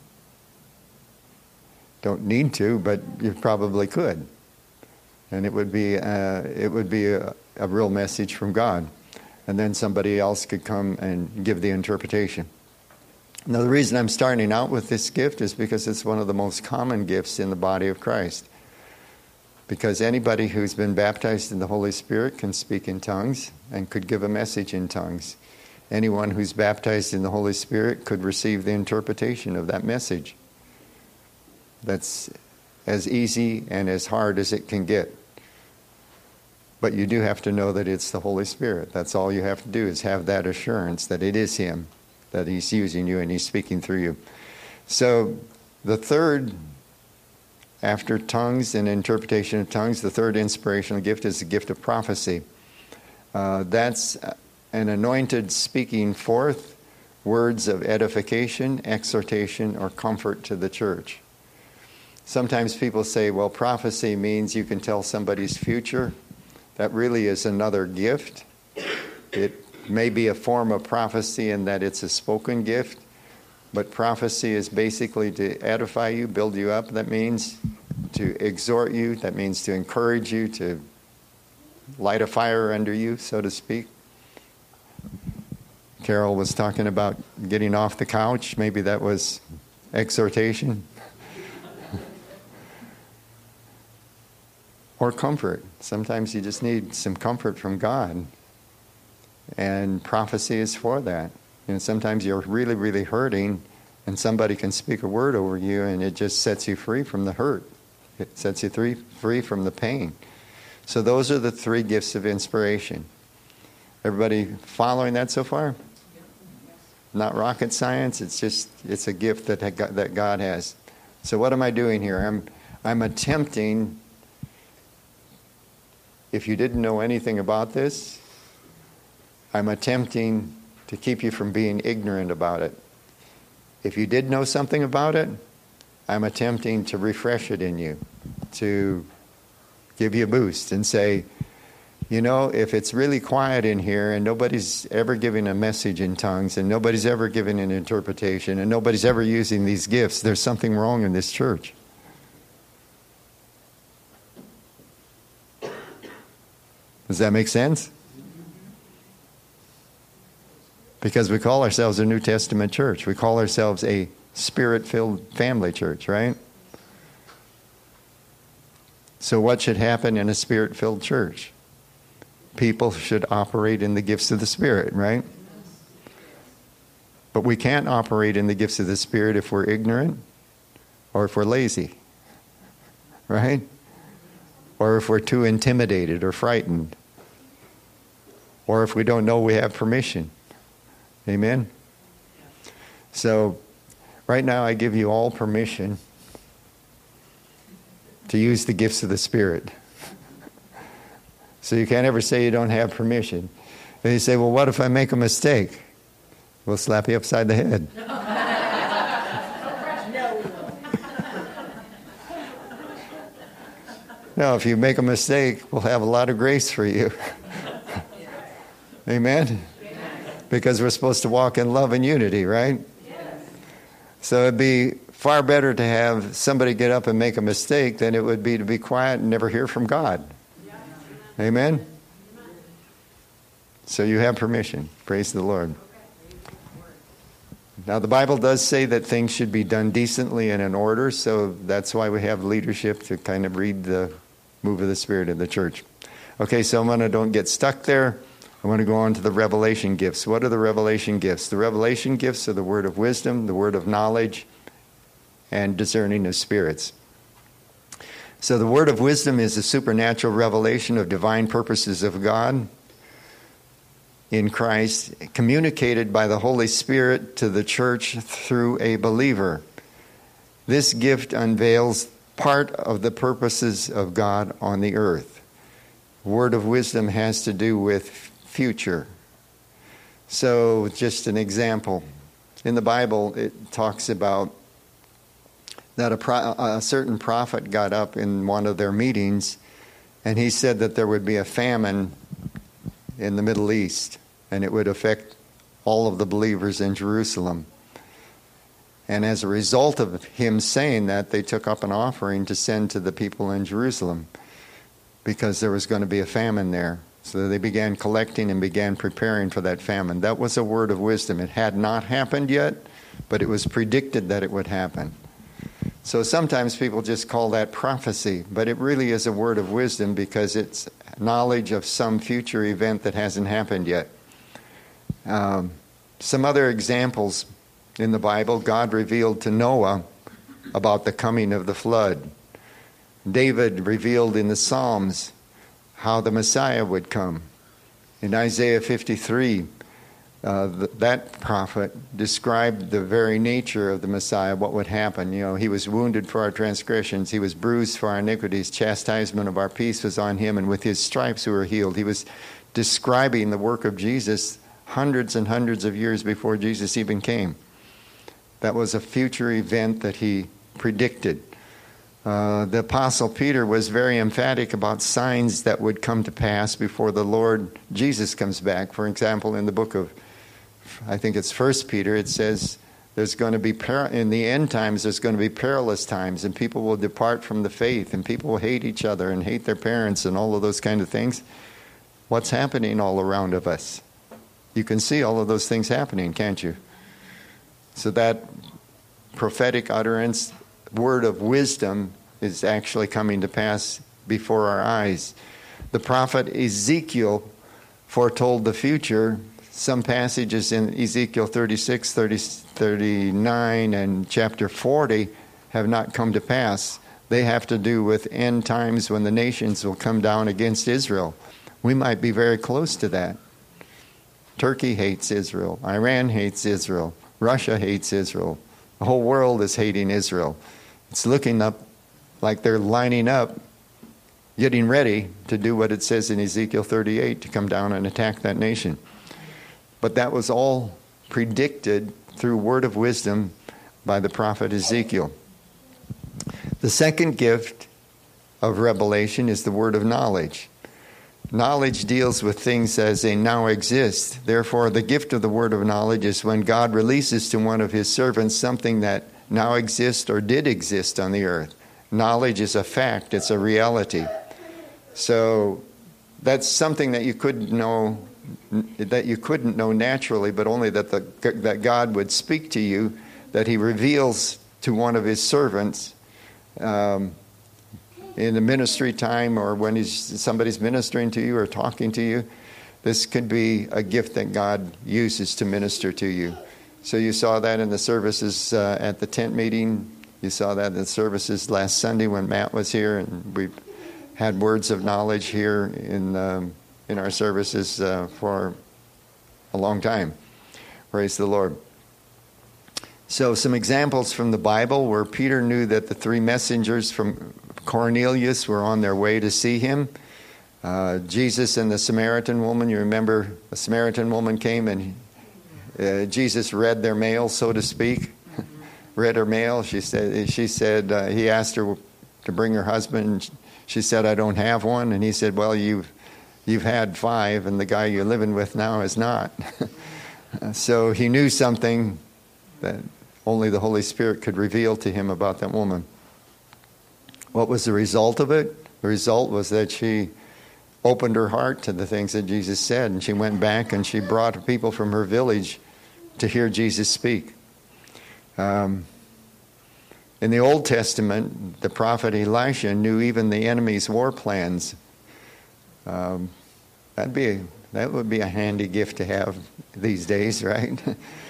Don't need to, but you probably could. And it would be uh, it would be a, a real message from God. And then somebody else could come and give the interpretation. Now, the reason I'm starting out with this gift is because it's one of the most common gifts in the body of Christ. Because anybody who's been baptized in the Holy Spirit can speak in tongues and could give a message in tongues. Anyone who's baptized in the Holy Spirit could receive the interpretation of that message. That's as easy and as hard as it can get. But you do have to know that it's the Holy Spirit. That's all you have to do, is have that assurance that it is Him, that He's using you and He's speaking through you. So the third, after tongues and interpretation of tongues, the third inspirational gift is the gift of prophecy. Uh, that's an anointed speaking forth words of edification, exhortation, or comfort to the church. Sometimes people say, well, prophecy means you can tell somebody's future. That really is another gift. It may be a form of prophecy in that it's a spoken gift, but prophecy is basically to edify you, build you up. That means to exhort you. That means to encourage you, to light a fire under you, so to speak. Carol was talking about getting off the couch. Maybe that was exhortation. Or comfort. Sometimes you just need some comfort from God. And prophecy is for that. And sometimes you're really, really hurting, and somebody can speak a word over you, and it just sets you free from the hurt. It sets you free, free from the pain. So those are the three gifts of inspiration. Everybody following that so far? Not rocket science. It's just, it's a gift that that God has. So what am I doing here? I'm I'm attempting. If you didn't know anything about this, I'm attempting to keep you from being ignorant about it. If you did know something about it, I'm attempting to refresh it in you, to give you a boost and say, you know, if it's really quiet in here and nobody's ever giving a message in tongues and nobody's ever giving an interpretation and nobody's ever using these gifts, there's something wrong in this church. Does that make sense? Because we call ourselves a New Testament church. We call ourselves a Spirit-filled family church, right? So what should happen in a Spirit-filled church? People should operate in the gifts of the Spirit, right? But we can't operate in the gifts of the Spirit if we're ignorant or if we're lazy, right? Or if we're too intimidated or frightened, or if we don't know we have permission. Amen? So, right now I give you all permission to use the gifts of the Spirit. So you can't ever say you don't have permission. And you say, well, what if I make a mistake? We'll slap you upside the head. No, if you make a mistake, we'll have a lot of grace for you. Amen? Because we're supposed to walk in love and unity, right? So it'd be far better to have somebody get up and make a mistake than it would be to be quiet and never hear from God. Amen? So you have permission. Praise the Lord. Now the Bible does say that things should be done decently and in order, so that's why we have leadership to kind of read the move of the Spirit in the church. Okay, so I'm going to don't get stuck there. I want to go on to the revelation gifts. What are the revelation gifts? The revelation gifts are the word of wisdom, the word of knowledge, and discerning of spirits. So the word of wisdom is a supernatural revelation of divine purposes of God in Christ, communicated by the Holy Spirit to the church through a believer. This gift unveils part of the purposes of God on the earth. Word of wisdom has to do with future. So just an example. In the Bible, it talks about that a, pro- a certain prophet got up in one of their meetings and he said that there would be a famine in the Middle East and it would affect all of the believers in Jerusalem. And as a result of him saying that, they took up an offering to send to the people in Jerusalem because there was going to be a famine there. So they began collecting and began preparing for that famine. That was a word of wisdom. It had not happened yet, but it was predicted that it would happen. So sometimes people just call that prophecy, but it really is a word of wisdom because it's knowledge of some future event that hasn't happened yet. Um, some other examples in the Bible, God revealed to Noah about the coming of the flood. David revealed in the Psalms how the Messiah would come. In Isaiah fifty-three, uh, th- that prophet described the very nature of the Messiah, what would happen. You know, he was wounded for our transgressions, he was bruised for our iniquities, chastisement of our peace was on him, and with his stripes we were healed. He was describing the work of Jesus hundreds and hundreds of years before Jesus even came. That was a future event that he predicted. Uh, the Apostle Peter was very emphatic about signs that would come to pass before the Lord Jesus comes back. For example, in the book of, I think it's First Peter, it says there's going to be, per- in the end times, there's going to be perilous times, and people will depart from the faith, and people will hate each other and hate their parents and all of those kind of things. What's happening all around of us? You can see all of those things happening, can't you? So that prophetic utterance, word of wisdom, is actually coming to pass before our eyes. The prophet Ezekiel foretold the future. Some passages in Ezekiel thirty-six, thirty, thirty-nine, and chapter forty have not come to pass. They have to do with end times when the nations will come down against Israel. We might be very close to that. Turkey hates Israel. Iran hates Israel. Russia hates Israel. The whole world is hating Israel. It's looking up like they're lining up, getting ready to do what it says in Ezekiel thirty-eight, to come down and attack that nation. But that was all predicted through word of wisdom by the prophet Ezekiel. The second gift of revelation is the word of knowledge. Knowledge deals with things as they now exist. Therefore, the gift of the word of knowledge is when God releases to one of his servants something that now exists or did exist on the earth. Knowledge is a fact. It's a reality. So that's something that you couldn't know that you couldn't know naturally, but only that the that God would speak to you, that he reveals to one of his servants um, in the ministry time, or when he's, somebody's ministering to you or talking to you. This could be a gift that God uses to minister to you. So you saw that in the services uh, at the tent meeting. You saw that in the services last Sunday when Matt was here, and we had words of knowledge here in um, in our services uh, for a long time. Praise the Lord. So some examples from the Bible where Peter knew that the three messengers from Cornelius were on their way to see him. Uh, Jesus and the Samaritan woman, you remember the Samaritan woman came and uh, Jesus read their mail, so to speak. Read her mail. She said, she said uh, he asked her to bring her husband. She said, I don't have one. And he said, well, you've, you've had five, and the guy you're living with now is not. So he knew something that only the Holy Spirit could reveal to him about that woman. What was the result of it? The result was that she opened her heart to the things that Jesus said, and she went back and she brought people from her village to hear Jesus speak. Um, in the Old Testament, the prophet Elisha knew even the enemy's war plans. Um, that'd be a, that would be a handy gift to have these days, right?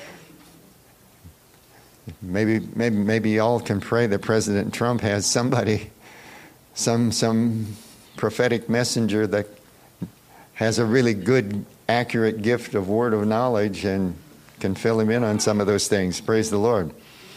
maybe maybe maybe y'all can pray that President Trump has somebody, some some prophetic messenger that has a really good, accurate gift of word of knowledge and can fill him in on some of those things. Praise the Lord.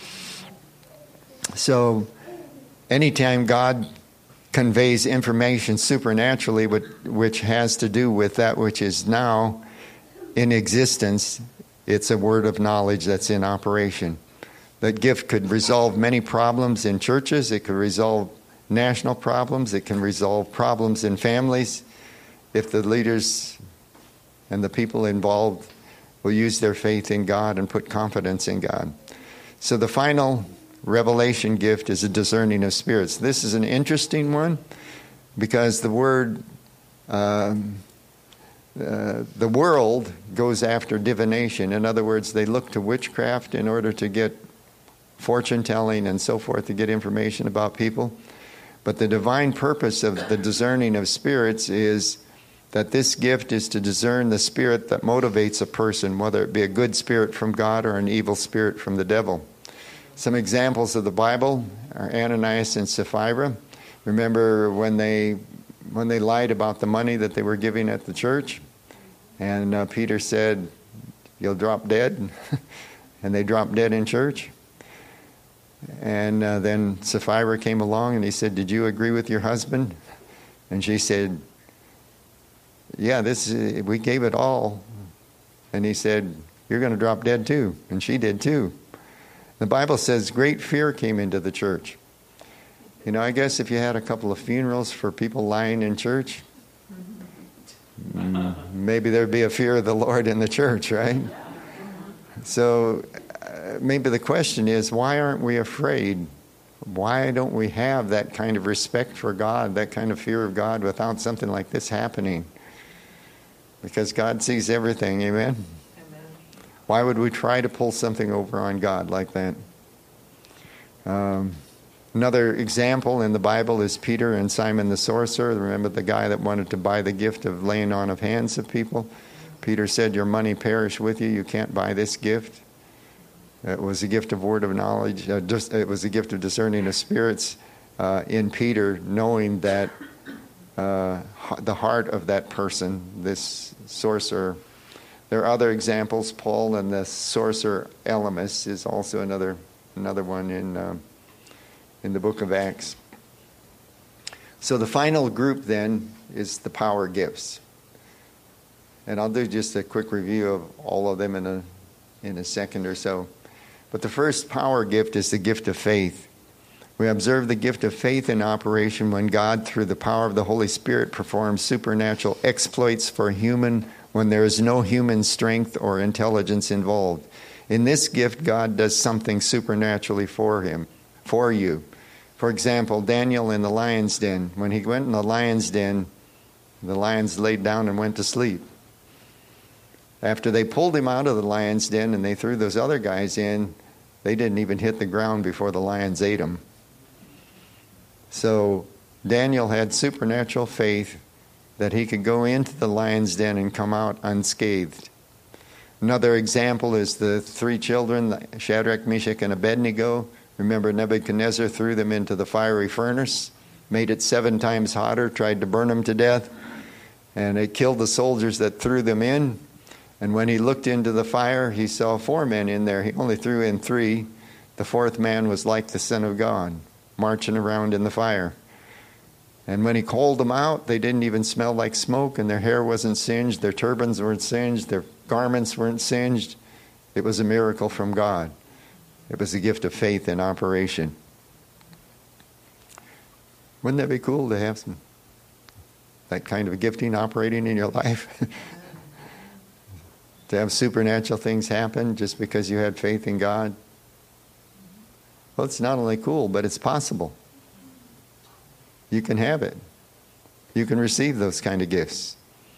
So anytime God conveys information supernaturally, which has to do with that which is now in existence, it's a word of knowledge that's in operation. That gift could resolve many problems in churches. It could resolve national problems. It can resolve problems in families if the leaders and the people involved will use their faith in God and put confidence in God. So the final revelation gift is a discerning of spirits. This is an interesting one because the word, um, uh, the world goes after divination. In other words, they look to witchcraft in order to get fortune telling and so forth, to get information about people. But the divine purpose of the discerning of spirits is that this gift is to discern the spirit that motivates a person, whether it be a good spirit from God or an evil spirit from the devil. Some examples of the Bible are Ananias and Sapphira. Remember when they when they lied about the money that they were giving at the church? And uh, Peter said, you'll drop dead. And they dropped dead in church. And uh, then Sapphira came along and he said, did you agree with your husband? And she said, yeah, this is, we gave it all. And he said, you're going to drop dead too. And she did too. The Bible says great fear came into the church. You know, I guess if you had a couple of funerals for people lying in church, maybe there'd be a fear of the Lord in the church, right? So uh, maybe the question is, why aren't we afraid? Why don't we have that kind of respect for God, that kind of fear of God without something like this happening? Because God sees everything, amen? Amen. Why would we try to pull something over on God like that? Um, another example in the Bible is Peter and Simon the sorcerer. Remember the guy that wanted to buy the gift of laying on of hands of people? Peter said, your money perish with you. You can't buy this gift. It was a gift of word of knowledge. Uh, just, it was a gift of discerning of spirits uh, in Peter, knowing that uh, the heart of that person, this sorcerer. There are other examples. Paul and the sorcerer Elymas is also another another one in uh, in the book of Acts. So the final group then is the power gifts, and I'll do just a quick review of all of them in a in a second or so. But the first power gift is the gift of faith. We observe the gift of faith in operation when God, through the power of the Holy Spirit, performs supernatural exploits for human when there is no human strength or intelligence involved. In this gift, God does something supernaturally for him, for you. For example, Daniel in the lion's den. When he went in the lion's den, the lions laid down and went to sleep. After they pulled him out of the lion's den and they threw those other guys in, they didn't even hit the ground before the lions ate them. So Daniel had supernatural faith that he could go into the lion's den and come out unscathed. Another example is the three children, Shadrach, Meshach, and Abednego. Remember, Nebuchadnezzar threw them into the fiery furnace, made it seven times hotter, tried to burn them to death, and it killed the soldiers that threw them in. And when he looked into the fire, he saw four men in there. He only threw in three. The fourth man was like the Son of God, marching around in the fire. And when he called them out, they didn't even smell like smoke, and their hair wasn't singed, their turbans weren't singed, their garments weren't singed. It was a miracle from God. It was a gift of faith in operation. Wouldn't that be cool to have some that kind of gifting operating in your life? To have supernatural things happen just because you had faith in God? Well, it's not only cool, but it's possible. You can have it. You can receive those kind of gifts.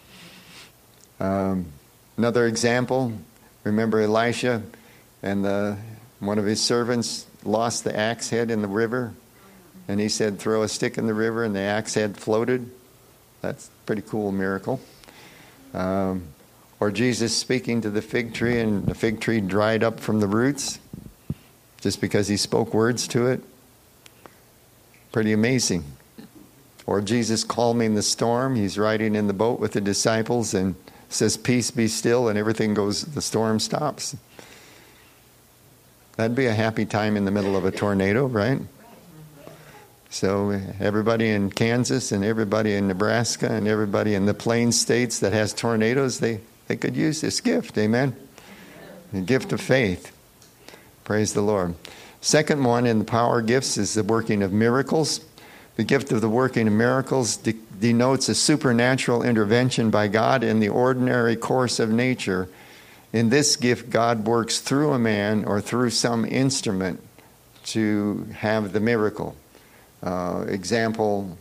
Um, another example, remember Elisha and the, one of his servants lost the axe head in the river, and he said, throw a stick in the river, and the axe head floated. That's a pretty cool miracle. Um, or Jesus speaking to the fig tree, and the fig tree dried up from the roots just because he spoke words to it. Pretty amazing. Or Jesus calming the storm. He's riding in the boat with the disciples and says, peace, be still, and everything goes, the storm stops. That'd be a happy time in the middle of a tornado, right? So everybody in Kansas and everybody in Nebraska and everybody in the Plains states that has tornadoes, they, they could use this gift, amen? The gift of faith. Praise the Lord. Second one in the power gifts is the working of miracles. The gift of the working of miracles de- denotes a supernatural intervention by God in the ordinary course of nature. In this gift, God works through a man or through some instrument to have the miracle. Uh, example,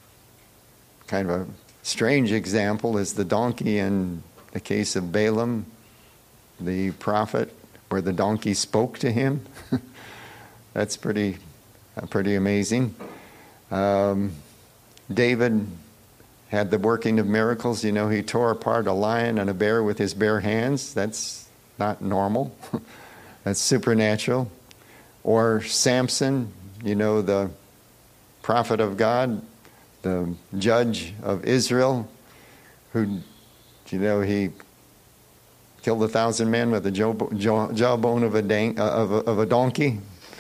kind of a strange example, is the donkey in the case of Balaam, the prophet, where the donkey spoke to him. That's pretty, uh, pretty amazing. Um, David had the working of miracles. You know, he tore apart a lion and a bear with his bare hands. That's not normal. That's supernatural. Or Samson, you know, the prophet of God, the judge of Israel, who, you know, he killed a thousand men with the jawbone of a, dan- of a, of a donkey.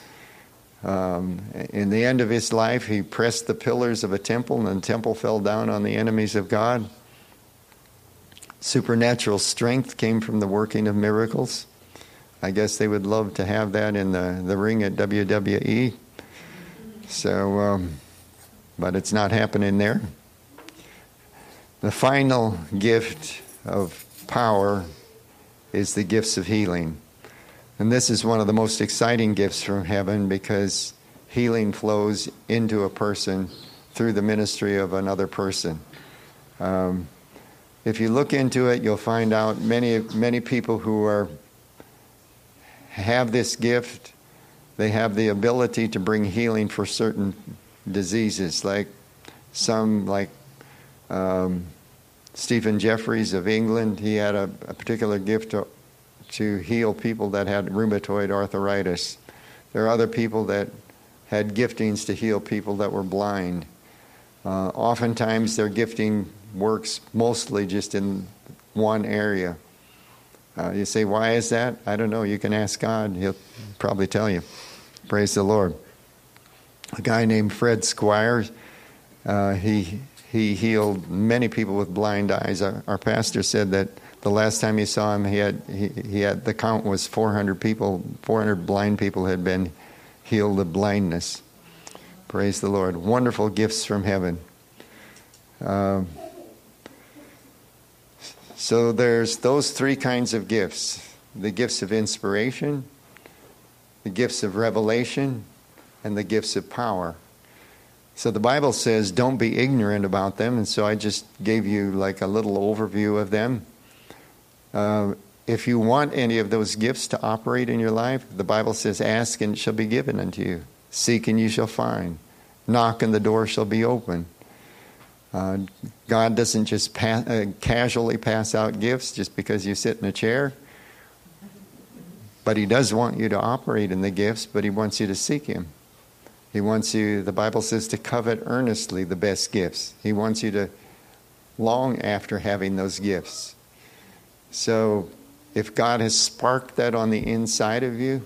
Um, in the end of his life, he pressed the pillars of a temple, and the temple fell down on the enemies of God. Supernatural strength came from the working of miracles. I guess they would love to have that in the, the ring at W W E. So, um, but it's not happening there. The final gift of power is the gifts of healing. And this is one of the most exciting gifts from heaven, because healing flows into a person through the ministry of another person. Um, if you look into it, you'll find out many many people who are have this gift. They have the ability to bring healing for certain diseases, like some, like um, Stephen Jeffries of England. He had a, a particular gift to, to heal people that had rheumatoid arthritis. There are other people that had giftings to heal people that were blind. Uh, oftentimes their gifting works mostly just in one area. Uh, you say, why is that? I don't know. You can ask God. He'll probably tell you. Praise the Lord. A guy named Fred Squires, uh, he he healed many people with blind eyes. Our, our pastor said that the last time he saw him, he had he, he had the count was four hundred people. four hundred blind people had been healed of blindness. Praise the Lord. Wonderful gifts from heaven. Um, so there's those three kinds of gifts: the gifts of inspiration, the gifts of revelation, and the gifts of power. So the Bible says don't be ignorant about them, and so I just gave you like a little overview of them. Uh, if you want any of those gifts to operate in your life, the Bible says, ask and it shall be given unto you. Seek and you shall find. Knock and the door shall be open. Uh, God doesn't just pa- uh, casually pass out gifts just because you sit in a chair. But he does want you to operate in the gifts, but he wants you to seek him. He wants you, the Bible says, to covet earnestly the best gifts. He wants you to long after having those gifts. So if God has sparked that on the inside of you,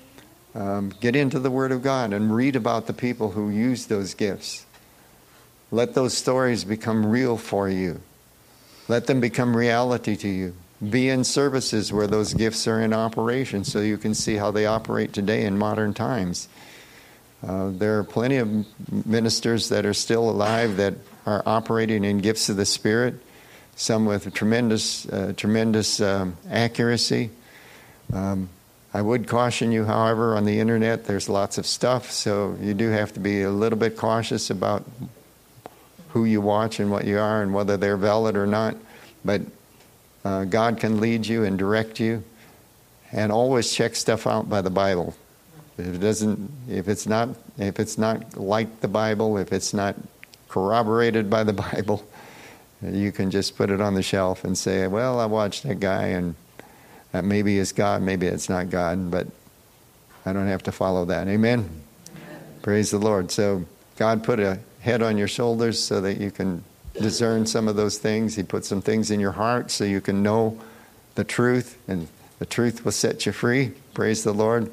um, get into the Word of God and read about the people who use those gifts. Let those stories become real for you. Let them become reality to you. Be in services where those gifts are in operation so you can see how they operate today in modern times. Uh, there are plenty of ministers that are still alive that are operating in gifts of the Spirit, some with tremendous, uh, tremendous um, accuracy. Um, I would caution you, however, on the internet there's lots of stuff, so you do have to be a little bit cautious about who you watch and what you are and whether they're valid or not. But uh, God can lead you and direct you, and always check stuff out by the Bible. If it doesn't, if it's not, if it's not like the Bible, if it's not corroborated by the Bible, you can just put it on the shelf and say, "Well, I watched that guy, and that maybe it's God, maybe it's not God, but I don't have to follow that." Amen. Amen. Praise the Lord. So God put a head on your shoulders so that you can discern some of those things. He put some things in your heart so you can know the truth, and the truth will set you free. Praise the Lord.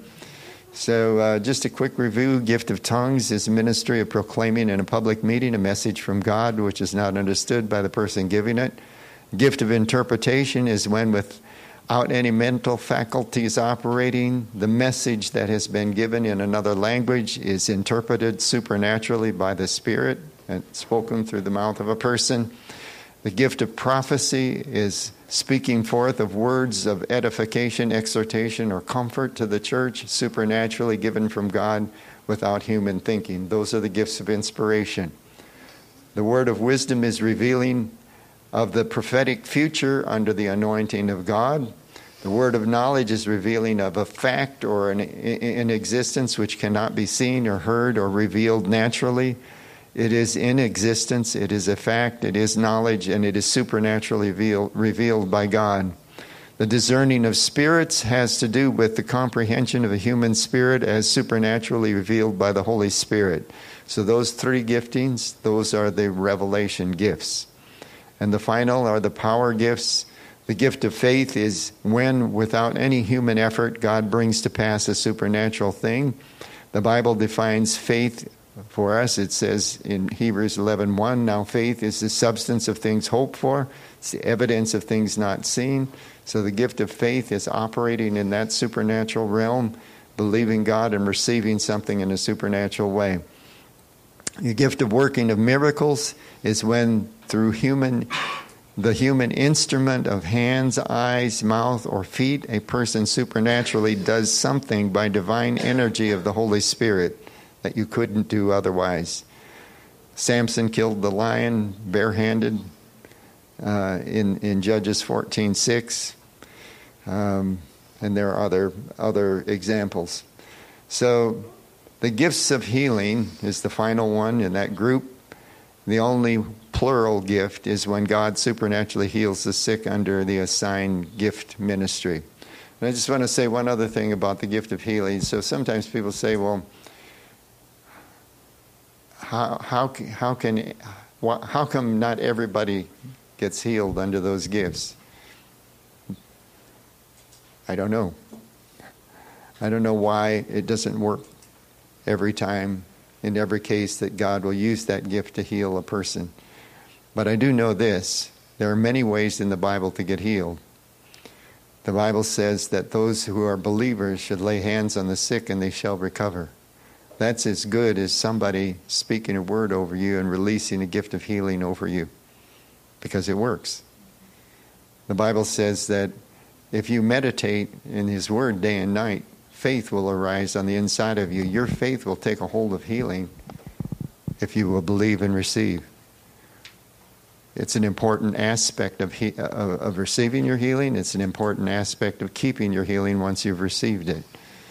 So uh, just a quick review. Gift of tongues is a ministry of proclaiming in a public meeting a message from God which is not understood by the person giving it. Gift of interpretation is when, without any mental faculties operating, the message that has been given in another language is interpreted supernaturally by the Spirit and spoken through the mouth of a person. The gift of prophecy is speaking forth of words of edification, exhortation, or comfort to the church, supernaturally given from God without human thinking. Those are the gifts of inspiration. The word of wisdom is revealing of the prophetic future under the anointing of God. The word of knowledge is revealing of a fact or an, an existence which cannot be seen or heard or revealed naturally. It is in existence, it is a fact, it is knowledge, and it is supernaturally reveal, revealed by God. The discerning of spirits has to do with the comprehension of a human spirit as supernaturally revealed by the Holy Spirit. So those three giftings, those are the revelation gifts. And the final are the power gifts. The gift of faith is when, without any human effort, God brings to pass a supernatural thing. The Bible defines faith for us. It says in Hebrews eleven one, now faith is the substance of things hoped for. It's the evidence of things not seen. So the gift of faith is operating in that supernatural realm, believing God and receiving something in a supernatural way. The gift of working of miracles is when through human, the human instrument of hands, eyes, mouth, or feet, a person supernaturally does something by divine energy of the Holy Spirit that you couldn't do otherwise. Samson killed the lion barehanded uh, in in Judges fourteen six, um, and there are other other examples. So the gifts of healing is the final one in that group. The only plural gift is when God supernaturally heals the sick under the assigned gift ministry. And I just want to say one other thing about the gift of healing. So sometimes people say, well, How how how can how come not everybody gets healed under those gifts? I don't know. I don't know why it doesn't work every time, in every case, that God will use that gift to heal a person. But I do know this: there are many ways in the Bible to get healed. The Bible says that those who are believers should lay hands on the sick and they shall recover. That's as good as somebody speaking a word over you and releasing a gift of healing over you, because it works. The Bible says that if you meditate in His Word day and night, faith will arise on the inside of you. Your faith will take a hold of healing if you will believe and receive. It's an important aspect of, he, of of receiving your healing. It's an important aspect of keeping your healing once you've received it.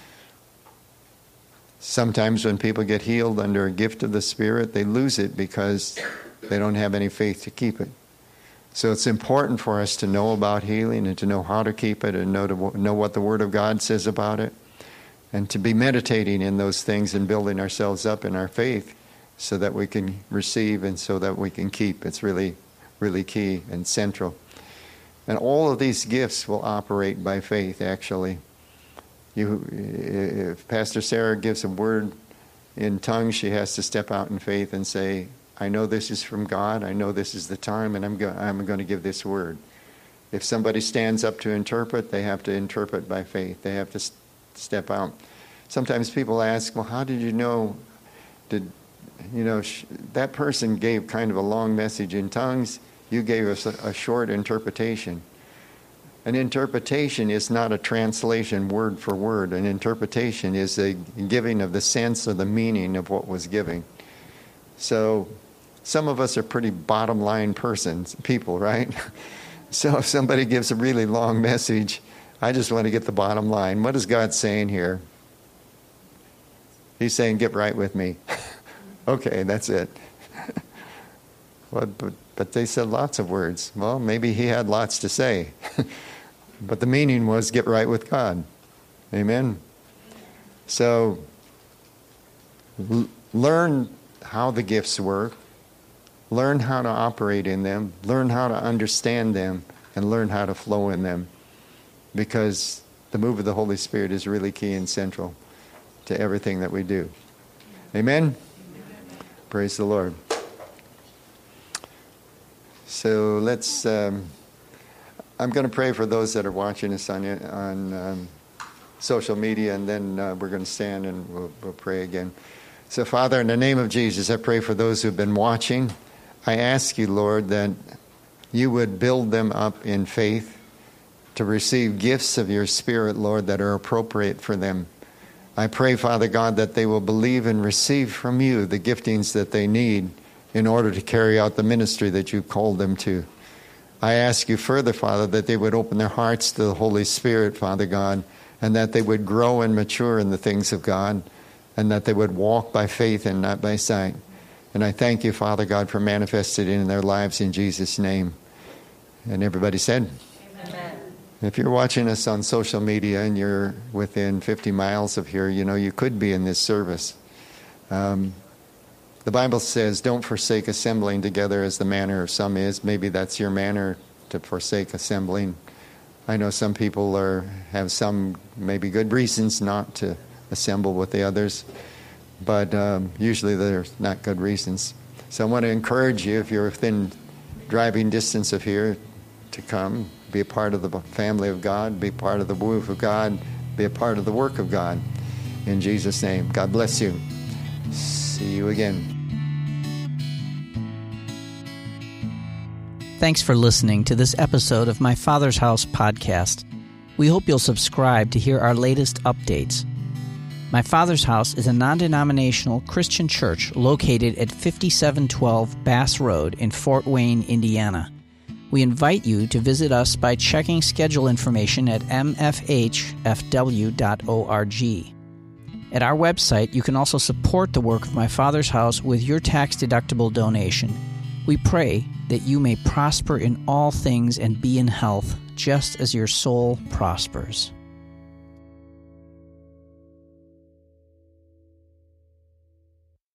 Sometimes when people get healed under a gift of the Spirit, they lose it because they don't have any faith to keep it. So it's important for us to know about healing and to know how to keep it and know to know what the Word of God says about it, and to be meditating in those things and building ourselves up in our faith so that we can receive and so that we can keep. It's really, really key and central. And all of these gifts will operate by faith, actually. You, if Pastor Sarah gives a word in tongues, she has to step out in faith and say, I know this is from God, I know this is the time, and I'm, go- I'm going to give this word. If somebody stands up to interpret, they have to interpret by faith. They have to st- step out. Sometimes people ask, well, how did you know, did, you know, sh- that person gave kind of a long message in tongues, you gave us a, a short interpretation. An interpretation is not a translation word for word. An interpretation is a giving of the sense or the meaning of what was given. So some of us are pretty bottom line persons, people, right? So if somebody gives a really long message, I just want to get the bottom line. What is God saying here? He's saying, get right with me. Okay, that's it. Well, but, but they said lots of words. Well, maybe he had lots to say. But the meaning was get right with God. Amen? So l- learn how the gifts work. Learn how to operate in them. Learn how to understand them. And learn how to flow in them. Because the move of the Holy Spirit is really key and central to everything that we do. Amen? Amen. Praise the Lord. So let's... Um, I'm going to pray for those that are watching us on on um, social media, and then uh, we're going to stand and we'll, we'll pray again. So, Father, in the name of Jesus, I pray for those who've been watching. I ask you, Lord, that you would build them up in faith to receive gifts of your Spirit, Lord, that are appropriate for them. I pray, Father God, that they will believe and receive from you the giftings that they need in order to carry out the ministry that you've called them to. I ask you further, Father, that they would open their hearts to the Holy Spirit, Father God, and that they would grow and mature in the things of God, and that they would walk by faith and not by sight. And I thank you, Father God, for manifesting it in their lives in Jesus' name. And everybody said, Amen. If you're watching us on social media and you're within fifty miles of here, you know, you could be in this service. Um, The Bible says, don't forsake assembling together as the manner of some is. Maybe that's your manner, to forsake assembling. I know some people are have some maybe good reasons not to assemble with the others, but um, usually they're not good reasons. So I want to encourage you, if you're within driving distance of here, to come, be a part of the family of God, be part of the move of God, be a part of the work of God. In Jesus' name, God bless you. See you again. Thanks for listening to this episode of My Father's House podcast. We hope you'll subscribe to hear our latest updates. My Father's House is a non-denominational Christian church located at fifty-seven twelve Bass Road in Fort Wayne, Indiana. We invite you to visit us by checking schedule information at m f h f w dot org. At our website, you can also support the work of My Father's House with your tax-deductible donation. We pray that you may prosper in all things and be in health, just as your soul prospers.